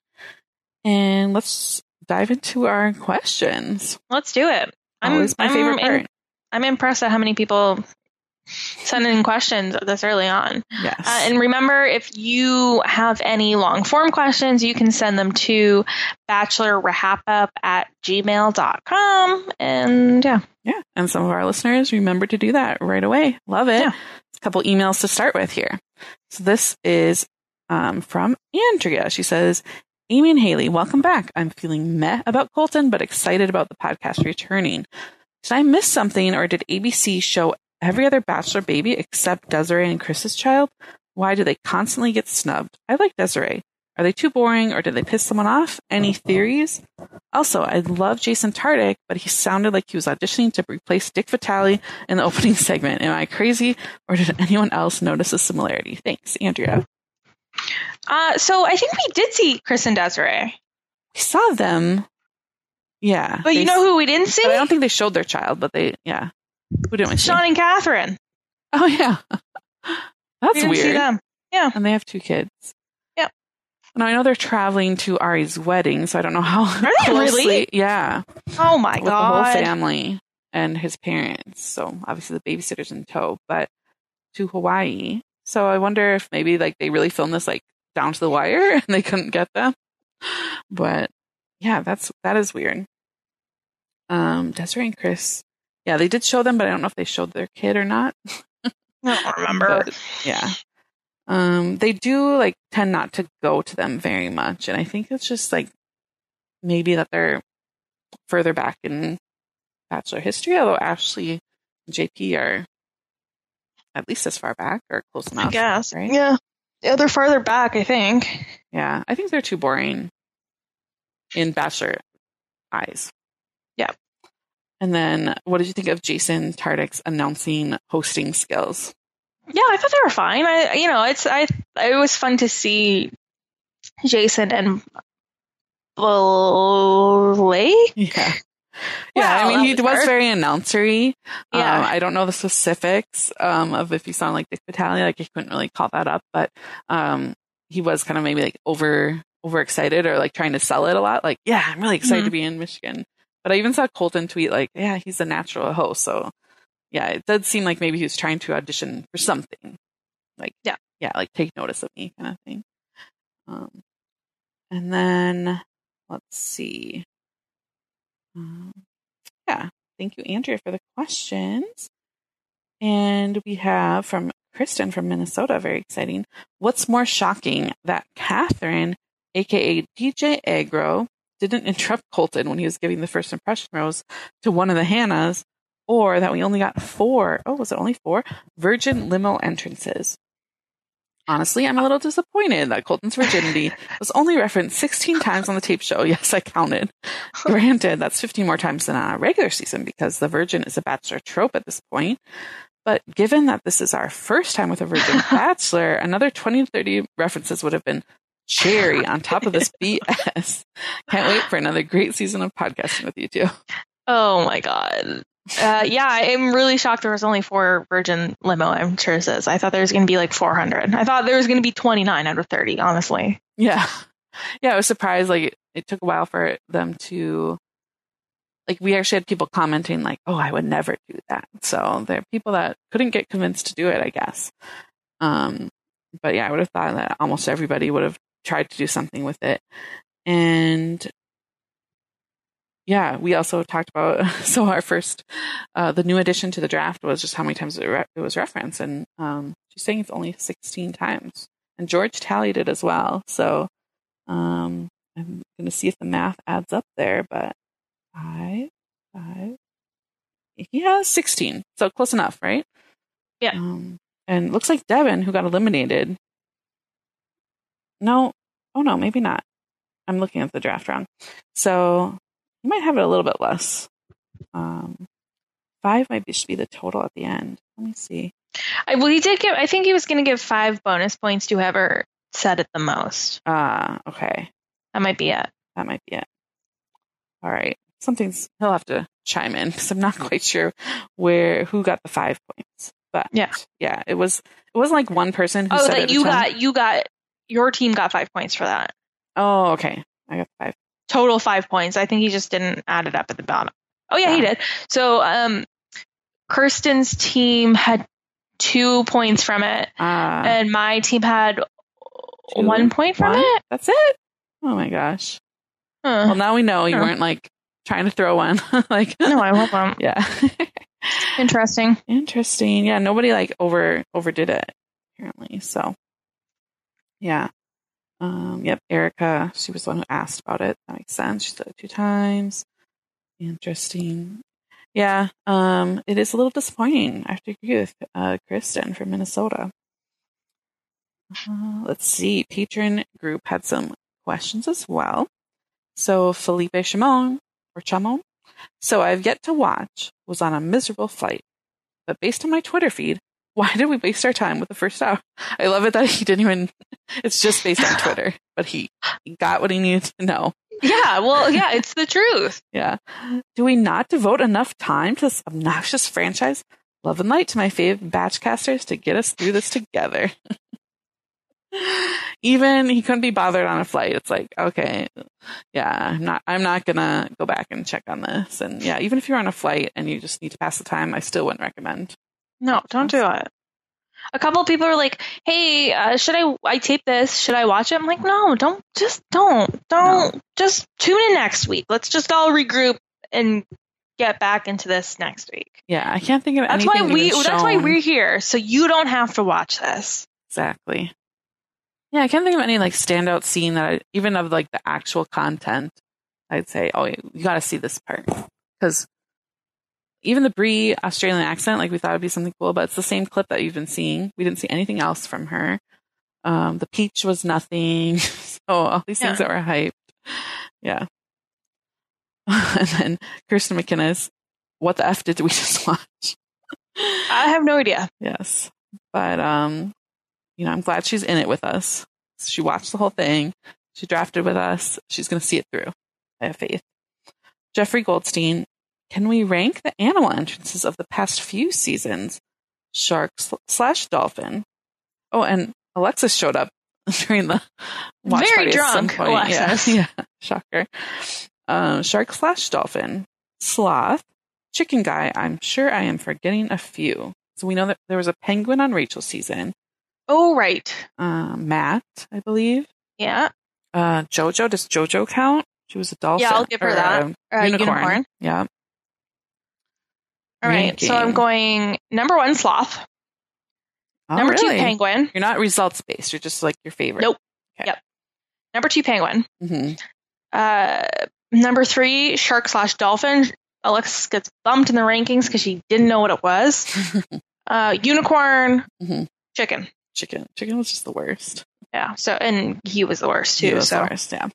And let's dive into our questions. Let's do it. Always I'm, my favorite I'm, part. I'm impressed at how many people send in questions this early on. Yes. Uh, and remember, if you have any long form questions, you can send them to bachelorwrapup at gmail dot com. And yeah. Yeah. And some of our listeners remember to do that right away. Love it. Yeah. A couple emails to start with here. So this is um, from Andrea. She says, Amy and Haley, welcome back. I'm feeling meh about Colton, but excited about the podcast returning. Did I miss something, or did A B C show every other Bachelor baby except Desiree and Chris's child? Why do they constantly get snubbed? I like Desiree. Are they too boring, or did they piss someone off? Any theories? Also, I love Jason Tartick, but he sounded like he was auditioning to replace Dick Vitale in the opening segment. Am I crazy, or did anyone else notice a similarity? Thanks, Andrea. Uh, so I think we did see Chris and Desiree. We saw them. Yeah. But you know who we didn't see? I don't think they showed their child, but they, yeah. Who didn't we see? Sean and Catherine. Oh, yeah. That's we didn't weird. See them. Yeah. And they have two kids. Yep. And I know they're traveling to Ari's wedding, so I don't know how Are they closely. Really? Yeah. Oh, my with God. The whole family and his parents. So obviously the babysitter's in tow, but to Hawaii. So I wonder if maybe like they really filmed this like down to the wire and they couldn't get them. But yeah, that's that is weird. Um, Desiree and Chris, yeah, they did show them, but I don't know if they showed their kid or not. I don't remember. But, yeah, um, they do like tend not to go to them very much, and I think it's just like maybe that they're further back in Bachelor history. Although Ashley and J P are at least as far back or close enough. I guess, right? Yeah, yeah, they're farther back. I think. Yeah, I think they're too boring in Bachelor eyes. Yeah. And then what did you think of Jason Tartick's announcing hosting skills? Yeah, I thought they were fine. I, you know, it's I. It was fun to see Jason and Blake. Yeah. Yeah, wow, I mean, he was, was very announcery. Yeah. Um, I don't know the specifics um, of if he sounded like Dick Vitale. Like, I couldn't really call that up, but um, he was kind of maybe like over overexcited or like trying to sell it a lot. Like, yeah, I'm really excited mm-hmm. to be in Michigan. But I even saw Colton tweet like, yeah, he's a natural host. So yeah, it did seem like maybe he was trying to audition for something. Like, yeah, yeah, like take notice of me kind of thing. Um, and then let's see. Um, yeah, thank you, Andrea, for the questions. And we have from Kristen from Minnesota, very exciting. What's more shocking, that Catherine, aka D J Agro, didn't interrupt Colton when he was giving the first impression rose to one of the Hannahs, or that we only got four, oh, was it only four, virgin limo entrances? Honestly, I'm a little disappointed that Colton's virginity was only referenced sixteen times on the tape show. Yes, I counted. Granted, that's fifteen more times than on a regular season because the virgin is a Bachelor trope at this point. But given that this is our first time with a virgin Bachelor, another twenty to thirty references would have been cherry on top of this B S. Can't wait for another great season of podcasting with you two. Oh my God. Uh, yeah, I'm really shocked there was only four Virgin Limo entrances. I thought there was going to be like four hundred. I thought there was going to be twenty-nine out of thirty, honestly. Yeah. Yeah, I was surprised. Like, it took a while for them to, like, we actually had people commenting, like, oh, I would never do that. So there are people that couldn't get convinced to do it, I guess. Um, but yeah, I would have thought that almost everybody would have tried to do something with it. And yeah, we also talked about, so our first, uh, the new addition to the draft was just how many times it, re- it was referenced. And um, she's saying it's only sixteen times. And George tallied it as well. So um, I'm going to see if the math adds up there. But five, five, he has sixteen. So close enough, right? Yeah. Um, and it looks like Devin, who got eliminated. No. Oh, no, maybe not. I'm looking at the draft wrong. So he might have it a little bit less. Um, five might be, just be the total at the end. Let me see. I, well, he did give, I think he was going to give five bonus points to whoever said it the most. Ah, uh, okay. That might be it. That might be it. All right. Something's, he'll have to chime in because I'm not quite sure where, who got the five points. But yeah, yeah, it was, it wasn't like one person who oh, said that it you got, you got, your team got five points for that. Oh, okay. I got five. Total five points. I think he just didn't add it up at the bottom. Oh yeah, yeah. He did. So, um, Kirsten's team had two points from it, uh, and my team had two? one point from one? it. That's it. Oh my gosh. Huh. Well, now we know you huh. weren't like trying to throw one. Like no, I wasn't. Yeah. Interesting. Interesting. Yeah, nobody like over overdid it apparently. So yeah. Um, yep, Erica, she was the one who asked about it. That makes sense. She said it two times. Interesting. Yeah, um, it is a little disappointing. I have to agree with uh, Kristen from Minnesota. Uh, let's see. Patron group had some questions as well. So Felipe Chamon, or Chamon. So I've yet to watch, was on a miserable flight. But based on my Twitter feed, why did we waste our time with the first hour? I love it that he didn't even, it's just based on Twitter, but he, he got what he needed to know. Yeah, well, yeah, it's the truth. Yeah. Do we not devote enough time to this obnoxious franchise? Love and light to my fave batchcasters to get us through this together. Even he couldn't be bothered on a flight. It's like, okay, yeah, I'm not, I'm not gonna go back and check on this. And yeah, even if you're on a flight and you just need to pass the time, I still wouldn't recommend. No, don't do it. A couple of people are like, hey, uh, should I, I tape this? Should I watch it? I'm like, no, don't, just don't, don't, no. Just tune in next week. Let's just all regroup and get back into this next week. Yeah, I can't think of that's anything. Why we, that's why we're here, so you don't have to watch this. Exactly. Yeah, I can't think of any like standout scene that I, even of like the actual content, I'd say, oh, you got to see this part. Because even the Brie Australian accent, like we thought it'd be something cool, but it's the same clip that you've been seeing. We didn't see anything else from her. Um, the peach was nothing. So all these yeah. things that were hyped. Yeah. And then Kirsten McInnes, what the F did we just watch? I have no idea. Yes. But, um, you know, I'm glad she's in it with us. She watched the whole thing. She drafted with us. She's going to see it through. I have faith. Jeffrey Goldstein, can we rank the animal entrances of the past few seasons? Shark slash dolphin. Oh, and Alexis showed up during the watch Very party drunk, at some point. Alexis. Yeah, yeah, shocker. Um, shark slash dolphin. Sloth. Chicken guy. I'm sure I am forgetting a few. So we know that there was a penguin on Rachel's season. Oh, right. Uh, Matt, I believe. Yeah. Uh, Jojo. Does Jojo count? She was a dolphin. Yeah, I'll give her or, that. Uh, uh, unicorn. unicorn. Yeah. All right. Ranking. So I'm going number one, sloth. Oh, number really? two, penguin. You're not results based. You're just like your favorite. Nope. Okay. Yep. Number two, penguin. Mm-hmm. Uh, number three, shark slash dolphin. Alexis gets bumped in the rankings because she didn't know what it was. uh, unicorn. Mm-hmm. Chicken. Chicken. Chicken was just the worst. Yeah. So, and he was the worst too. He was so. the worst. Yeah.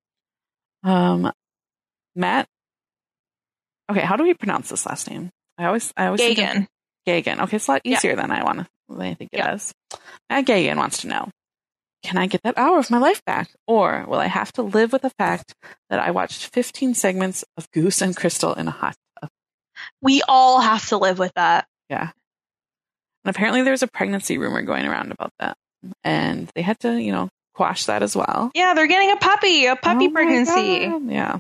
Um, Matt. Okay, how do we pronounce this last name? I always, I always Gagan. Gagan. Okay, it's a lot easier yeah. than I want to. Than I think it yeah. is. Matt Gagan wants to know: can I get that hour of my life back, or will I have to live with the fact that I watched fifteen segments of Goose and Crystal in a hot tub? We all have to live with that. Yeah. And apparently there's a pregnancy rumor going around about that. And they had to, you know, quash that as well. Yeah, they're getting a puppy, a puppy oh pregnancy. Yeah.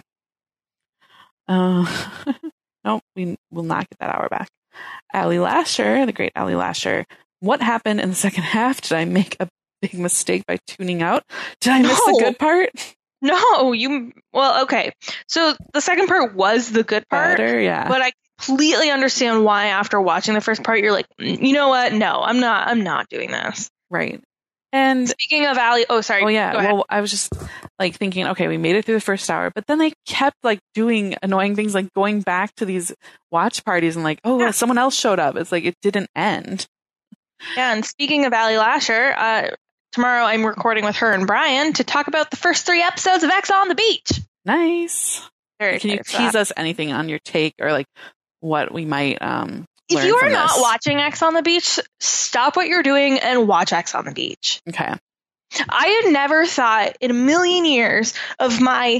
Uh, nope, we will not get that hour back. Allie Lasher, the great Allie Lasher. What happened in the second half? Did I make a big mistake by tuning out? Did I miss No. the good part? No, you. Well, okay. So the second part was the good part. Better, yeah. But I completely understand why after watching the first part, you're like, you know what? No, I'm not. I'm not doing this. Right. And speaking of Allie, oh sorry. Oh yeah. Well, I was just like thinking, okay, we made it through the first hour, but then they kept like doing annoying things, like going back to these watch parties and like, oh, yeah. someone else showed up. It's like it didn't end. Yeah. And speaking of Allie Lasher, uh, tomorrow I'm recording with her and Brian to talk about the first three episodes of Ex on the Beach. Nice. Very Can you tease us anything on your take or like what we might um if you are not this? watching Ex on the Beach, stop what you're doing and watch Ex on the Beach. Okay. I had never thought in a million years of my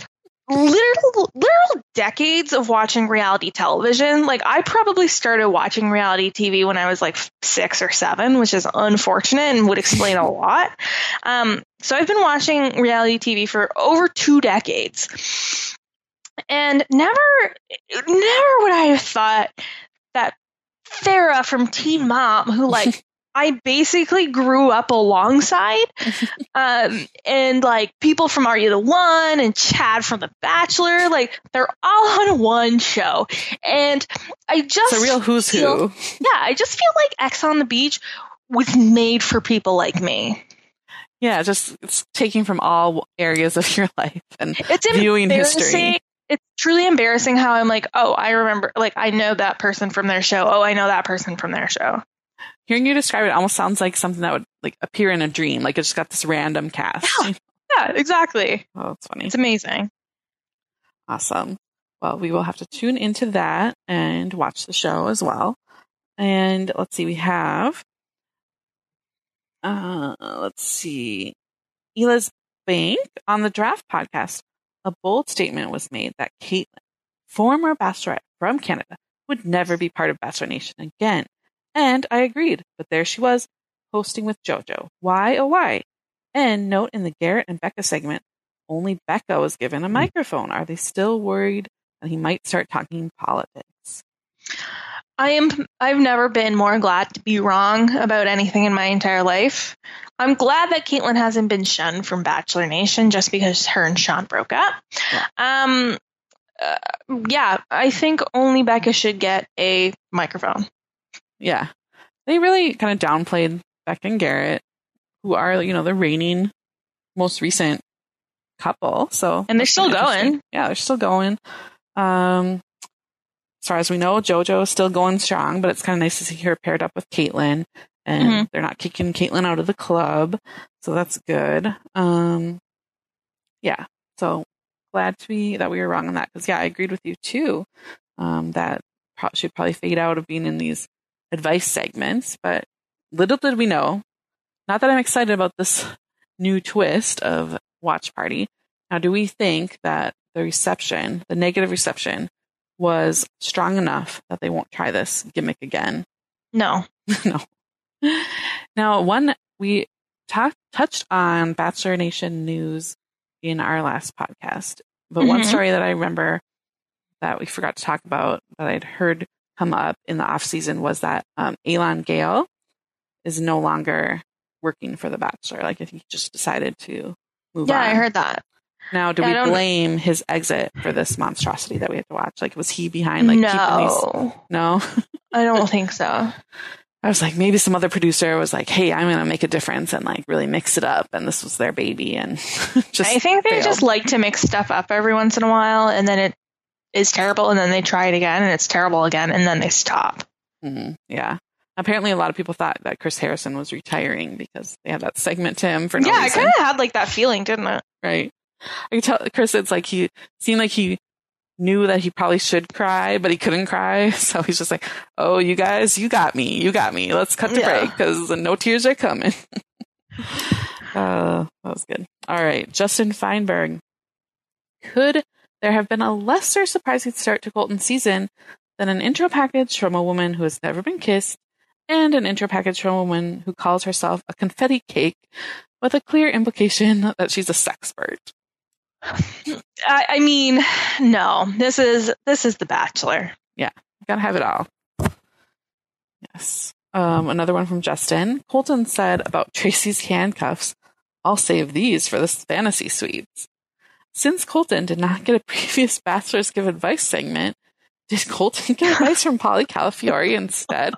literal literal decades of watching reality television. Like I probably started watching reality T V when I was like six or seven, which is unfortunate and would explain a lot. Um, so I've been watching reality T V for over two decades. And never, never would I have thought that Farrah from Teen Mom, who like I basically grew up alongside, um, and like people from Are You the One and Chad from The Bachelor, like they're all on one show, and I just it's a real who's feel, who. Yeah, I just feel like Ex on the Beach was made for people like me. Yeah, just it's taking from all areas of your life and it's viewing history. It's truly embarrassing how I'm like, oh, I remember, like, I know that person from their show. Oh, I know that person from their show. Hearing you describe it almost sounds like something that would like appear in a dream. Like it just got this random cast. Yeah, yeah, exactly. Oh, that's funny. It's amazing. Awesome. Well, we will have to tune into that and watch the show as well. And let's see, we have, uh, let's see, Eliz Bank on the Draft podcast. A bold statement was made that Caitlyn, former Bachelorette from Canada, would never be part of Bachelor Nation again. And I agreed, but there she was, hosting with JoJo. Why, oh why? And note in the Garrett and Becca segment, only Becca was given a microphone. Are they still worried that he might start talking politics? I am, I've never been more glad to be wrong about anything in my entire life. I'm glad that Caitlyn hasn't been shunned from Bachelor Nation just because her and Sean broke up. Yeah. Um, uh, yeah, I think only Becca should get a microphone. Yeah. They really kind of downplayed Becca and Garrett, who are, you know, the reigning, most recent couple. So, and they're still going. Yeah, they're still going. Um, as far as we know, JoJo is still going strong, but it's kind of nice to see her paired up with Caitlyn, and mm-hmm. they're not kicking Caitlyn out of the club, so that's good. Um, yeah, so glad to be that we were wrong on that, because yeah, I agreed with you too. Um, that pro- she'd probably fade out of being in these advice segments, but little did we know. Not that I'm excited about this new twist of Watch Party. Now, do we think that the reception, the negative reception, was strong enough that they won't try this gimmick again? No. No. Now, one, we talked touched on Bachelor Nation news in our last podcast, but mm-hmm. one story that I remember that we forgot to talk about that I'd heard come up in the off season was that um, Elan Gale is no longer working for The Bachelor. Like, if he just decided to move yeah, on. Yeah, I heard that. Now, do yeah, we blame his exit for this monstrosity that we have to watch? Like, was he behind, like, no. keeping these? No. I don't think so. I was like, maybe some other producer was like, hey, I'm going to make a difference and, like, really mix it up. And this was their baby. And just I think they failed. just like to mix stuff up every once in a while. And then it is terrible. And then they try it again. And it's terrible again. And then they stop. Mm-hmm. Yeah. Apparently, a lot of people thought that Chris Harrison was retiring because they had that segment to him for no yeah, reason. Yeah, I kind of had, like, that feeling, didn't it? Right. I could tell Chris, it's like he seemed like he knew that he probably should cry, but he couldn't cry. So he's just like, oh, you guys, you got me. You got me. Let's cut to yeah. break because no tears are coming. uh, that was good. All right. Justin Feinberg. Could there have been a lesser surprising start to Colton's season then an intro package from a woman who has never been kissed, and an intro package from a woman who calls herself a confetti cake with a clear implication that she's a sexpert. I, I mean, no. This is this is The Bachelor. Yeah, gotta have it all. Yes. Um, another one from Justin. Colton said about Tracy's handcuffs, "I'll save these for the fantasy suites." Since Colton did not get a previous Bachelors Give Advice segment, did Colton get advice from Polly Calafiore instead?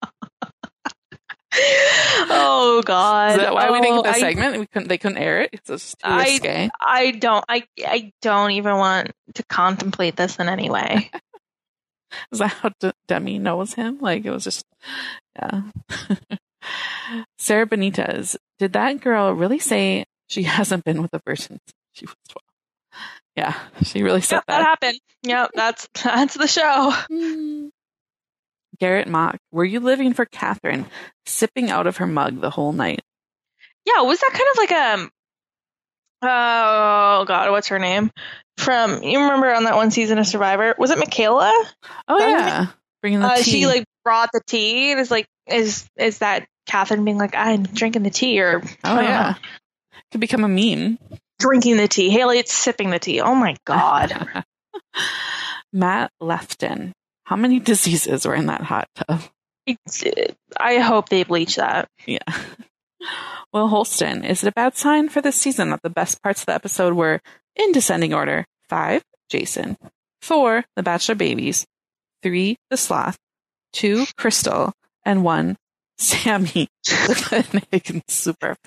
Oh God! Is that why oh, we didn't get the I, segment? We couldn't. They couldn't air it. It's just too I, risque. I don't. I I don't even want to contemplate this in any way. Is that how D- Demi knows him? Like it was just, yeah. Sarah Benitez. Did that girl really say she hasn't been with a person since she was twelve? Yeah, she really said yep, that. That happened. Yep, that's that's the show. Mm. Garrett Mock, were you living for Catherine, sipping out of her mug the whole night? Yeah, was that kind of like a oh God, what's her name? From you remember on that one season of Survivor? Was it Michaela? Oh um, yeah, bringing the uh, tea. She like brought the tea. It was like is is that Catherine being like I'm drinking the tea or oh yeah, know. Could become a meme. Drinking the tea. Haley, it's sipping the tea. Oh my God. Matt Lefton. How many diseases were in that hot tub? It's, I hope they bleach that. Yeah. Will Holston, is it a bad sign for this season that the best parts of the episode were, in descending order, five, Jason, four, the Bachelor babies, three, the sloth, two, Crystal, and one, Sammy, the Higgins super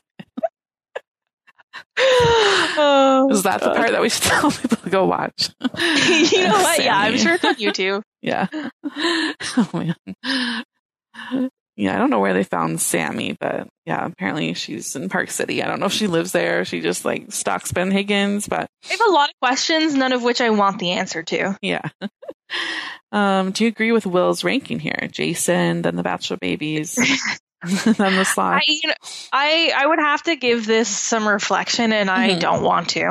Oh, is that God. The part that we should tell people to go watch? You know what? Sammy. Yeah, I'm sure it's on YouTube. Yeah. Oh man. Yeah, I don't know where they found Sammy, but yeah, apparently she's in Park City. I don't know if she lives there. She just like stalks Ben Higgins, but I have a lot of questions, none of which I want the answer to. Yeah. Um, do you agree with Will's ranking here? Jason, then the Bachelor babies, then the sloth. I, you know, I I would have to give this some reflection, and I mm-hmm. don't want to.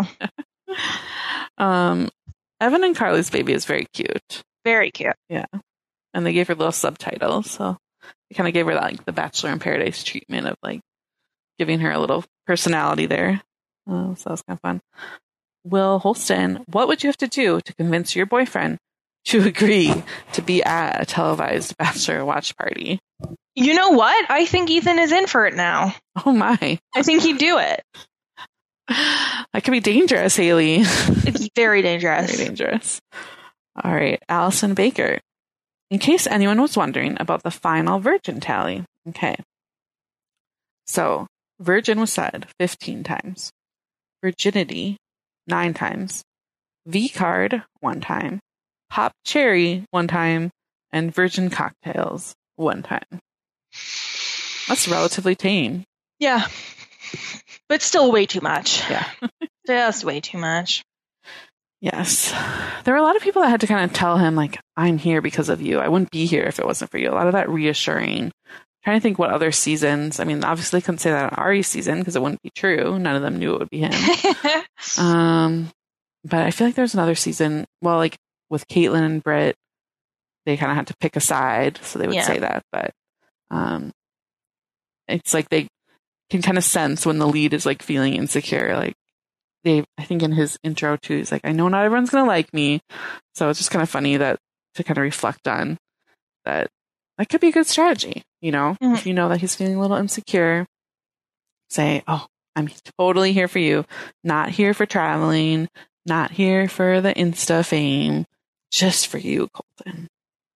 um, Evan and Carly's baby is very cute. Very cute. Yeah, and they gave her little subtitles, so they kind of gave her that, like the Bachelor in Paradise treatment of like giving her a little personality there. Uh, so that was kind of fun. Will Holston, what would you have to do to convince your boyfriend to agree to be at a televised Bachelor watch party? You know what? I think Ethan is in for it now. Oh my. I think he'd do it. That could be dangerous, Haley. It's very dangerous. Very dangerous. All right, Allison Baker. In case anyone was wondering about the final virgin tally. Okay. So, virgin was said fifteen times. Virginity, nine times. V-card, one time. Pop cherry, one time. And virgin cocktails, one time. That's relatively tame. Yeah. But still way too much. Yeah. Just way too much. Yes. There were a lot of people that had to kind of tell him, like, I'm here because of you. I wouldn't be here if it wasn't for you. A lot of that reassuring. I'm trying to think what other seasons. I mean, obviously couldn't say that on Ari's season because it wouldn't be true. None of them knew it would be him. um, But I feel like there's another season. Well, like with Caitlyn and Britt, they kind of had to pick a side. So they would yeah. say that. But um, it's like they can kind of sense when the lead is like feeling insecure. Like, Dave, I think in his intro too, he's like, I know not everyone's going to like me. So it's just kind of funny that to kind of reflect on that. That could be a good strategy, you know, mm-hmm. if you know that he's feeling a little insecure, say, oh, I'm totally here for you. Not here for traveling, not here for the Insta fame, just for you, Colton.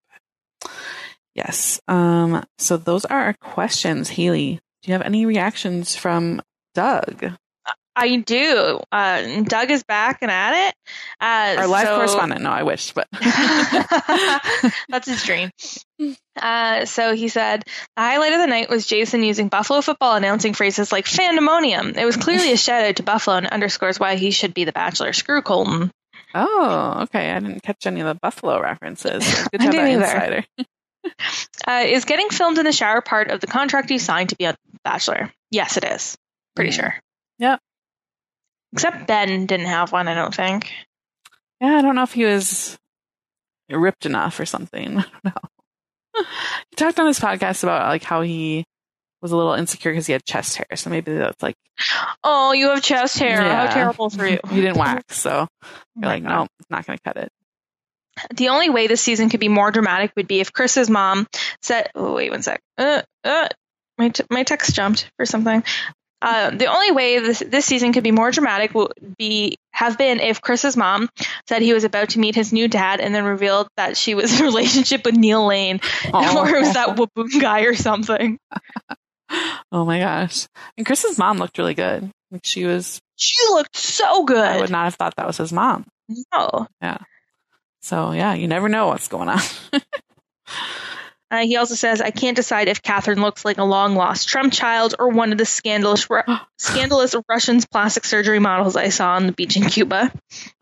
Yes. Um, so those are our questions. Haley, do you have any reactions from Doug? I do. Uh, Doug is back and at it. Uh, Our live so... correspondent. No, I wish, but that's his dream. Uh, so he said, the highlight of the night was Jason using Buffalo football announcing phrases like fandemonium. It was clearly a shout out to Buffalo and underscores why he should be the Bachelor. Screw Colton. Oh, okay. I didn't catch any of the Buffalo references. Good job, that insider. uh, is getting filmed in the shower part of the contract you signed to be a Bachelor? Yes, it is. Pretty mm. sure. Yep. Except Ben didn't have one, I don't think. Yeah, I don't know if he was ripped enough or something. I don't know. He talked on his podcast about like how he was a little insecure because he had chest hair. So maybe that's like, oh, you have chest hair. Yeah. How terrible for you. He didn't wax. So you're like, no, not going to cut it. The only way this season could be more dramatic would be if Chris's mom said, oh, wait one sec. Uh, uh, my, t- my text jumped for something. Uh, the only way this, this season could be more dramatic would be have been if Chris's mom said he was about to meet his new dad and then revealed that she was in a relationship with Neil Lane, oh. or it was that Waboom guy or something. Oh my gosh. And Chris's mom looked really good. Like she was. She looked so good. I would not have thought that was his mom. No. Yeah. So yeah, you never know what's going on. Uh, he also says, I can't decide if Catherine looks like a long-lost Trump child or one of the scandalous Ru- scandalous Russian plastic surgery models I saw on the beach in Cuba.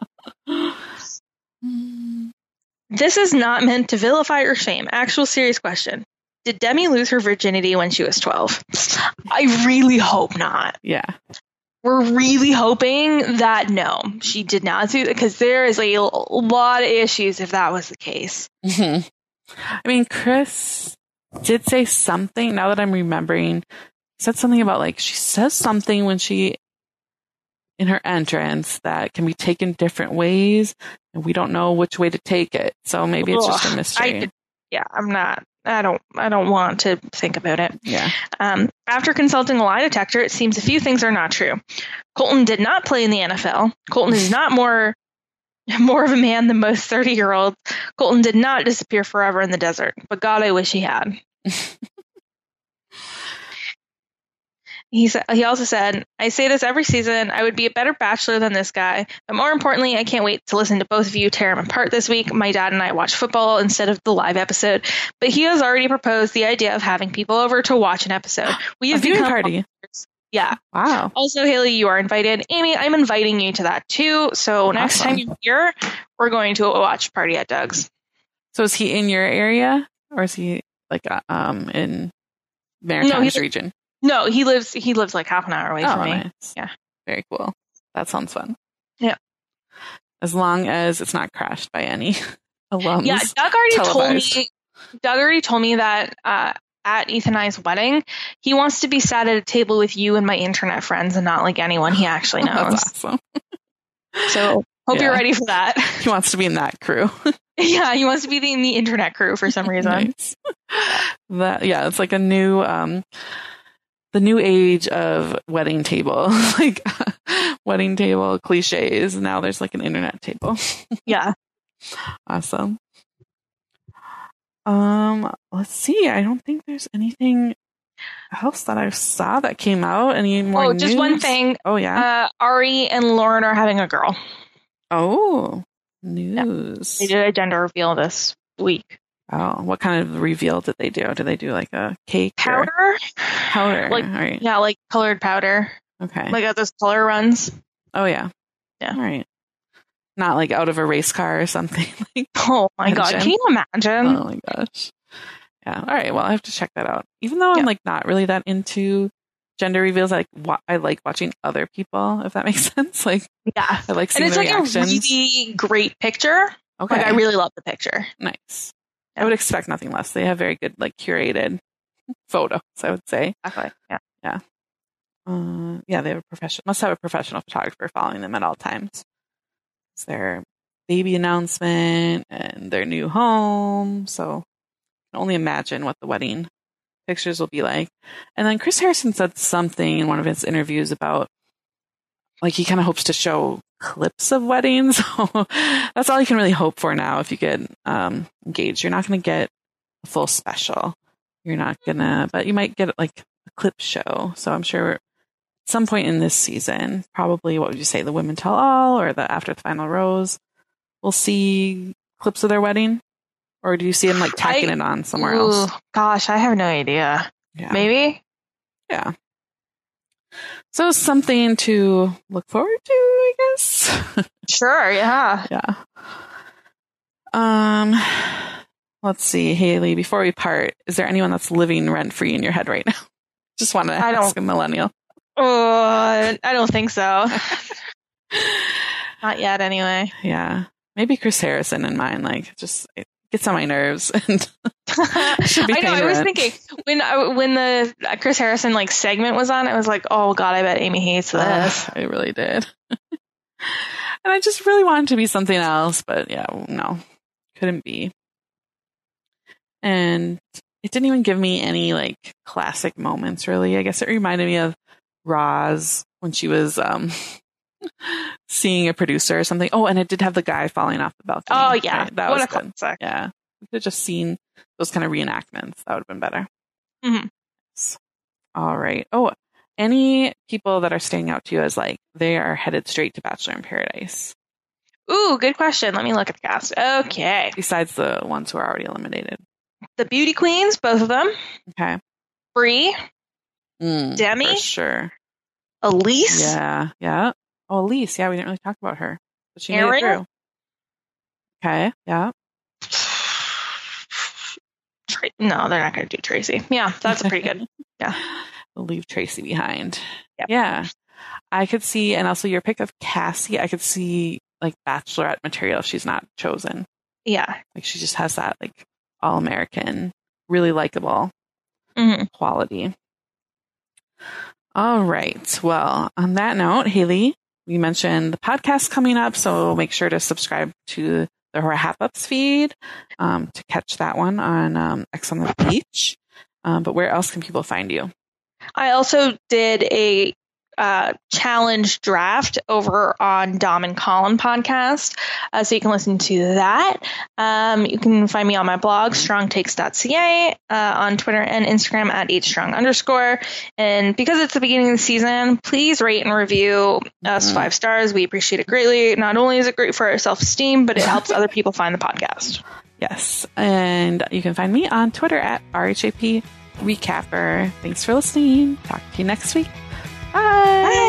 This is not meant to vilify or shame. Actual serious question. Did Demi lose her virginity when she was twelve? I really hope not. Yeah. We're really hoping that no, she did not, because there is a lot of issues if that was the case. Mm-hmm. I mean, Chris did say something, now that I'm remembering, he said something about, like, she says something when she, in her entrance, that can be taken different ways, and we don't know which way to take it. So maybe it's just a mystery. I, yeah, I'm not, I don't, I don't want to think about it. Yeah. Um, after consulting a lie detector, it seems a few things are not true. Colton did not play in the N F L. Colton is not more... more of a man than most thirty-year-olds. Colton did not disappear forever in the desert, but God, I wish he had. he, sa- he also said, I say this every season, I would be a better bachelor than this guy, but more importantly, I can't wait to listen to both of you tear him apart this week. My dad and I watch football instead of the live episode, but he has already proposed the idea of having people over to watch an episode. We have a viewing become party. Yeah. Wow. Also, Haley, you are invited. Amy, I'm inviting you to that too. So awesome. Next time you're here, we're going to a watch party at Doug's. So is he in your area, or is he like uh, um in Maritimes no, region? No, he lives he lives like half an hour away oh, from me. Nice. Yeah. Very cool. That sounds fun. Yeah. As long as it's not crashed by any alums. Yeah, Doug already televised. told me. Doug already told me that. Uh, At Ethan and I's wedding, he wants to be sat at a table with you and my internet friends and not like anyone he actually knows. That's awesome. So hope yeah. you're ready for that. He wants to be in that crew. Yeah, he wants to be in the internet crew for some reason. Nice. That yeah, it's like a new um the new age of wedding table. Like wedding table cliches. Now there's like an internet table. Yeah. Awesome. Um, let's see. I don't think there's anything else that I saw that came out. Any more Oh, news? just one thing. Oh, yeah. Uh, Ari and Lauren are having a girl. Oh, news. Yeah. They did a gender reveal this week. Oh, what kind of reveal did they do? Did they do like a cake? Powder? Or? Powder. Like, all right. Yeah, like colored powder. Okay. Like at those color runs. Oh, yeah. Yeah. All right. Not like out of a race car or something. Like oh my god, can you imagine? Oh my gosh. Yeah. All right. Well, I have to check that out. Even though I'm yeah. like not really that into gender reveals, I like wa- I like watching other people, if that makes sense. Like yeah, I like seeing and it's the like reactions. a really great picture. Okay. Like I really love the picture. Nice. I would expect nothing less. They have very good like curated photos, I would say. Exactly. Yeah. Yeah. Uh, yeah. They have a professional. Must have a professional photographer following them at all times. Their baby announcement and their new home. So I can only imagine what the wedding pictures will be like. And then Chris Harrison said something in one of his interviews about like he kind of hopes to show clips of weddings. So that's all you can really hope for now if you get um, engaged. You're not going to get a full special. You're not going to, but you might get like a clip show. So I'm sure at some point in this season, probably, what would you say, the Women Tell All or the After the Final Rose, we'll see clips of their wedding? Or do you see them like tacking I, it on somewhere ooh, else? Gosh, I have no idea. Yeah. Maybe? Yeah. So something to look forward to, I guess. Sure, yeah. Yeah. Um, let's see, Haley, before we part, is there anyone that's living rent-free in your head right now? Just want to I ask don't, a millennial. Oh, I don't think so. Not yet, anyway. Yeah. Maybe Chris Harrison in mine. Like, just, I gets on my nerves. And I know. I was thinking when I, when the Chris Harrison like segment was on, I was like, oh god, I bet Amy hates this. Uh, I really did. And I just really wanted to be something else, but yeah, no, couldn't be. And it didn't even give me any like classic moments, really. I guess it reminded me of Roz when she was um, seeing a producer or something. Oh, and it did have the guy falling off the balcony. Oh, yeah. Right? That what was a good. classic. Yeah. We could have just seen those kind of reenactments. That would have been better. Mm-hmm. All right. Oh, any people that are standing out to you as like they are headed straight to Bachelor in Paradise? Ooh, good question. Let me look at the cast. Okay. Besides the ones who are already eliminated. The Beauty Queens, both of them. Okay. Brie. Mm, Demi. For sure. Elise. Yeah. Yeah. Oh, Elise. Yeah, we didn't really talk about her. But she made Erin? it through. Okay. Yeah. Tra- no, they're not going to do Tracy. Yeah, that's pretty good. Yeah. We'll leave Tracy behind. Yep. Yeah. I could see, and also your pick of Cassie, I could see like Bachelorette material if she's not chosen. Yeah. Like she just has that like all-American, really likable mm-hmm. quality. All right. Well, on that note, Haley, we mentioned the podcast coming up, so make sure to subscribe to the Wrap Ups feed um, to catch that one on um, X on the Beach. Um, but where else can people find you? I also did a uh, challenge draft over on Dom and Colin podcast, uh, so you can listen to that. Um, you can find me on my blog, strong takes dot c a, uh, on Twitter and Instagram at hstrong underscore. And because it's the beginning of the season, please rate and review us mm-hmm. five stars. We appreciate it greatly. Not only is it great for our self-esteem, but it helps other people find the podcast. Yes. And you can find me on Twitter at R H A P Recapper. Thanks for listening. Talk to you next week. Bye. Bye.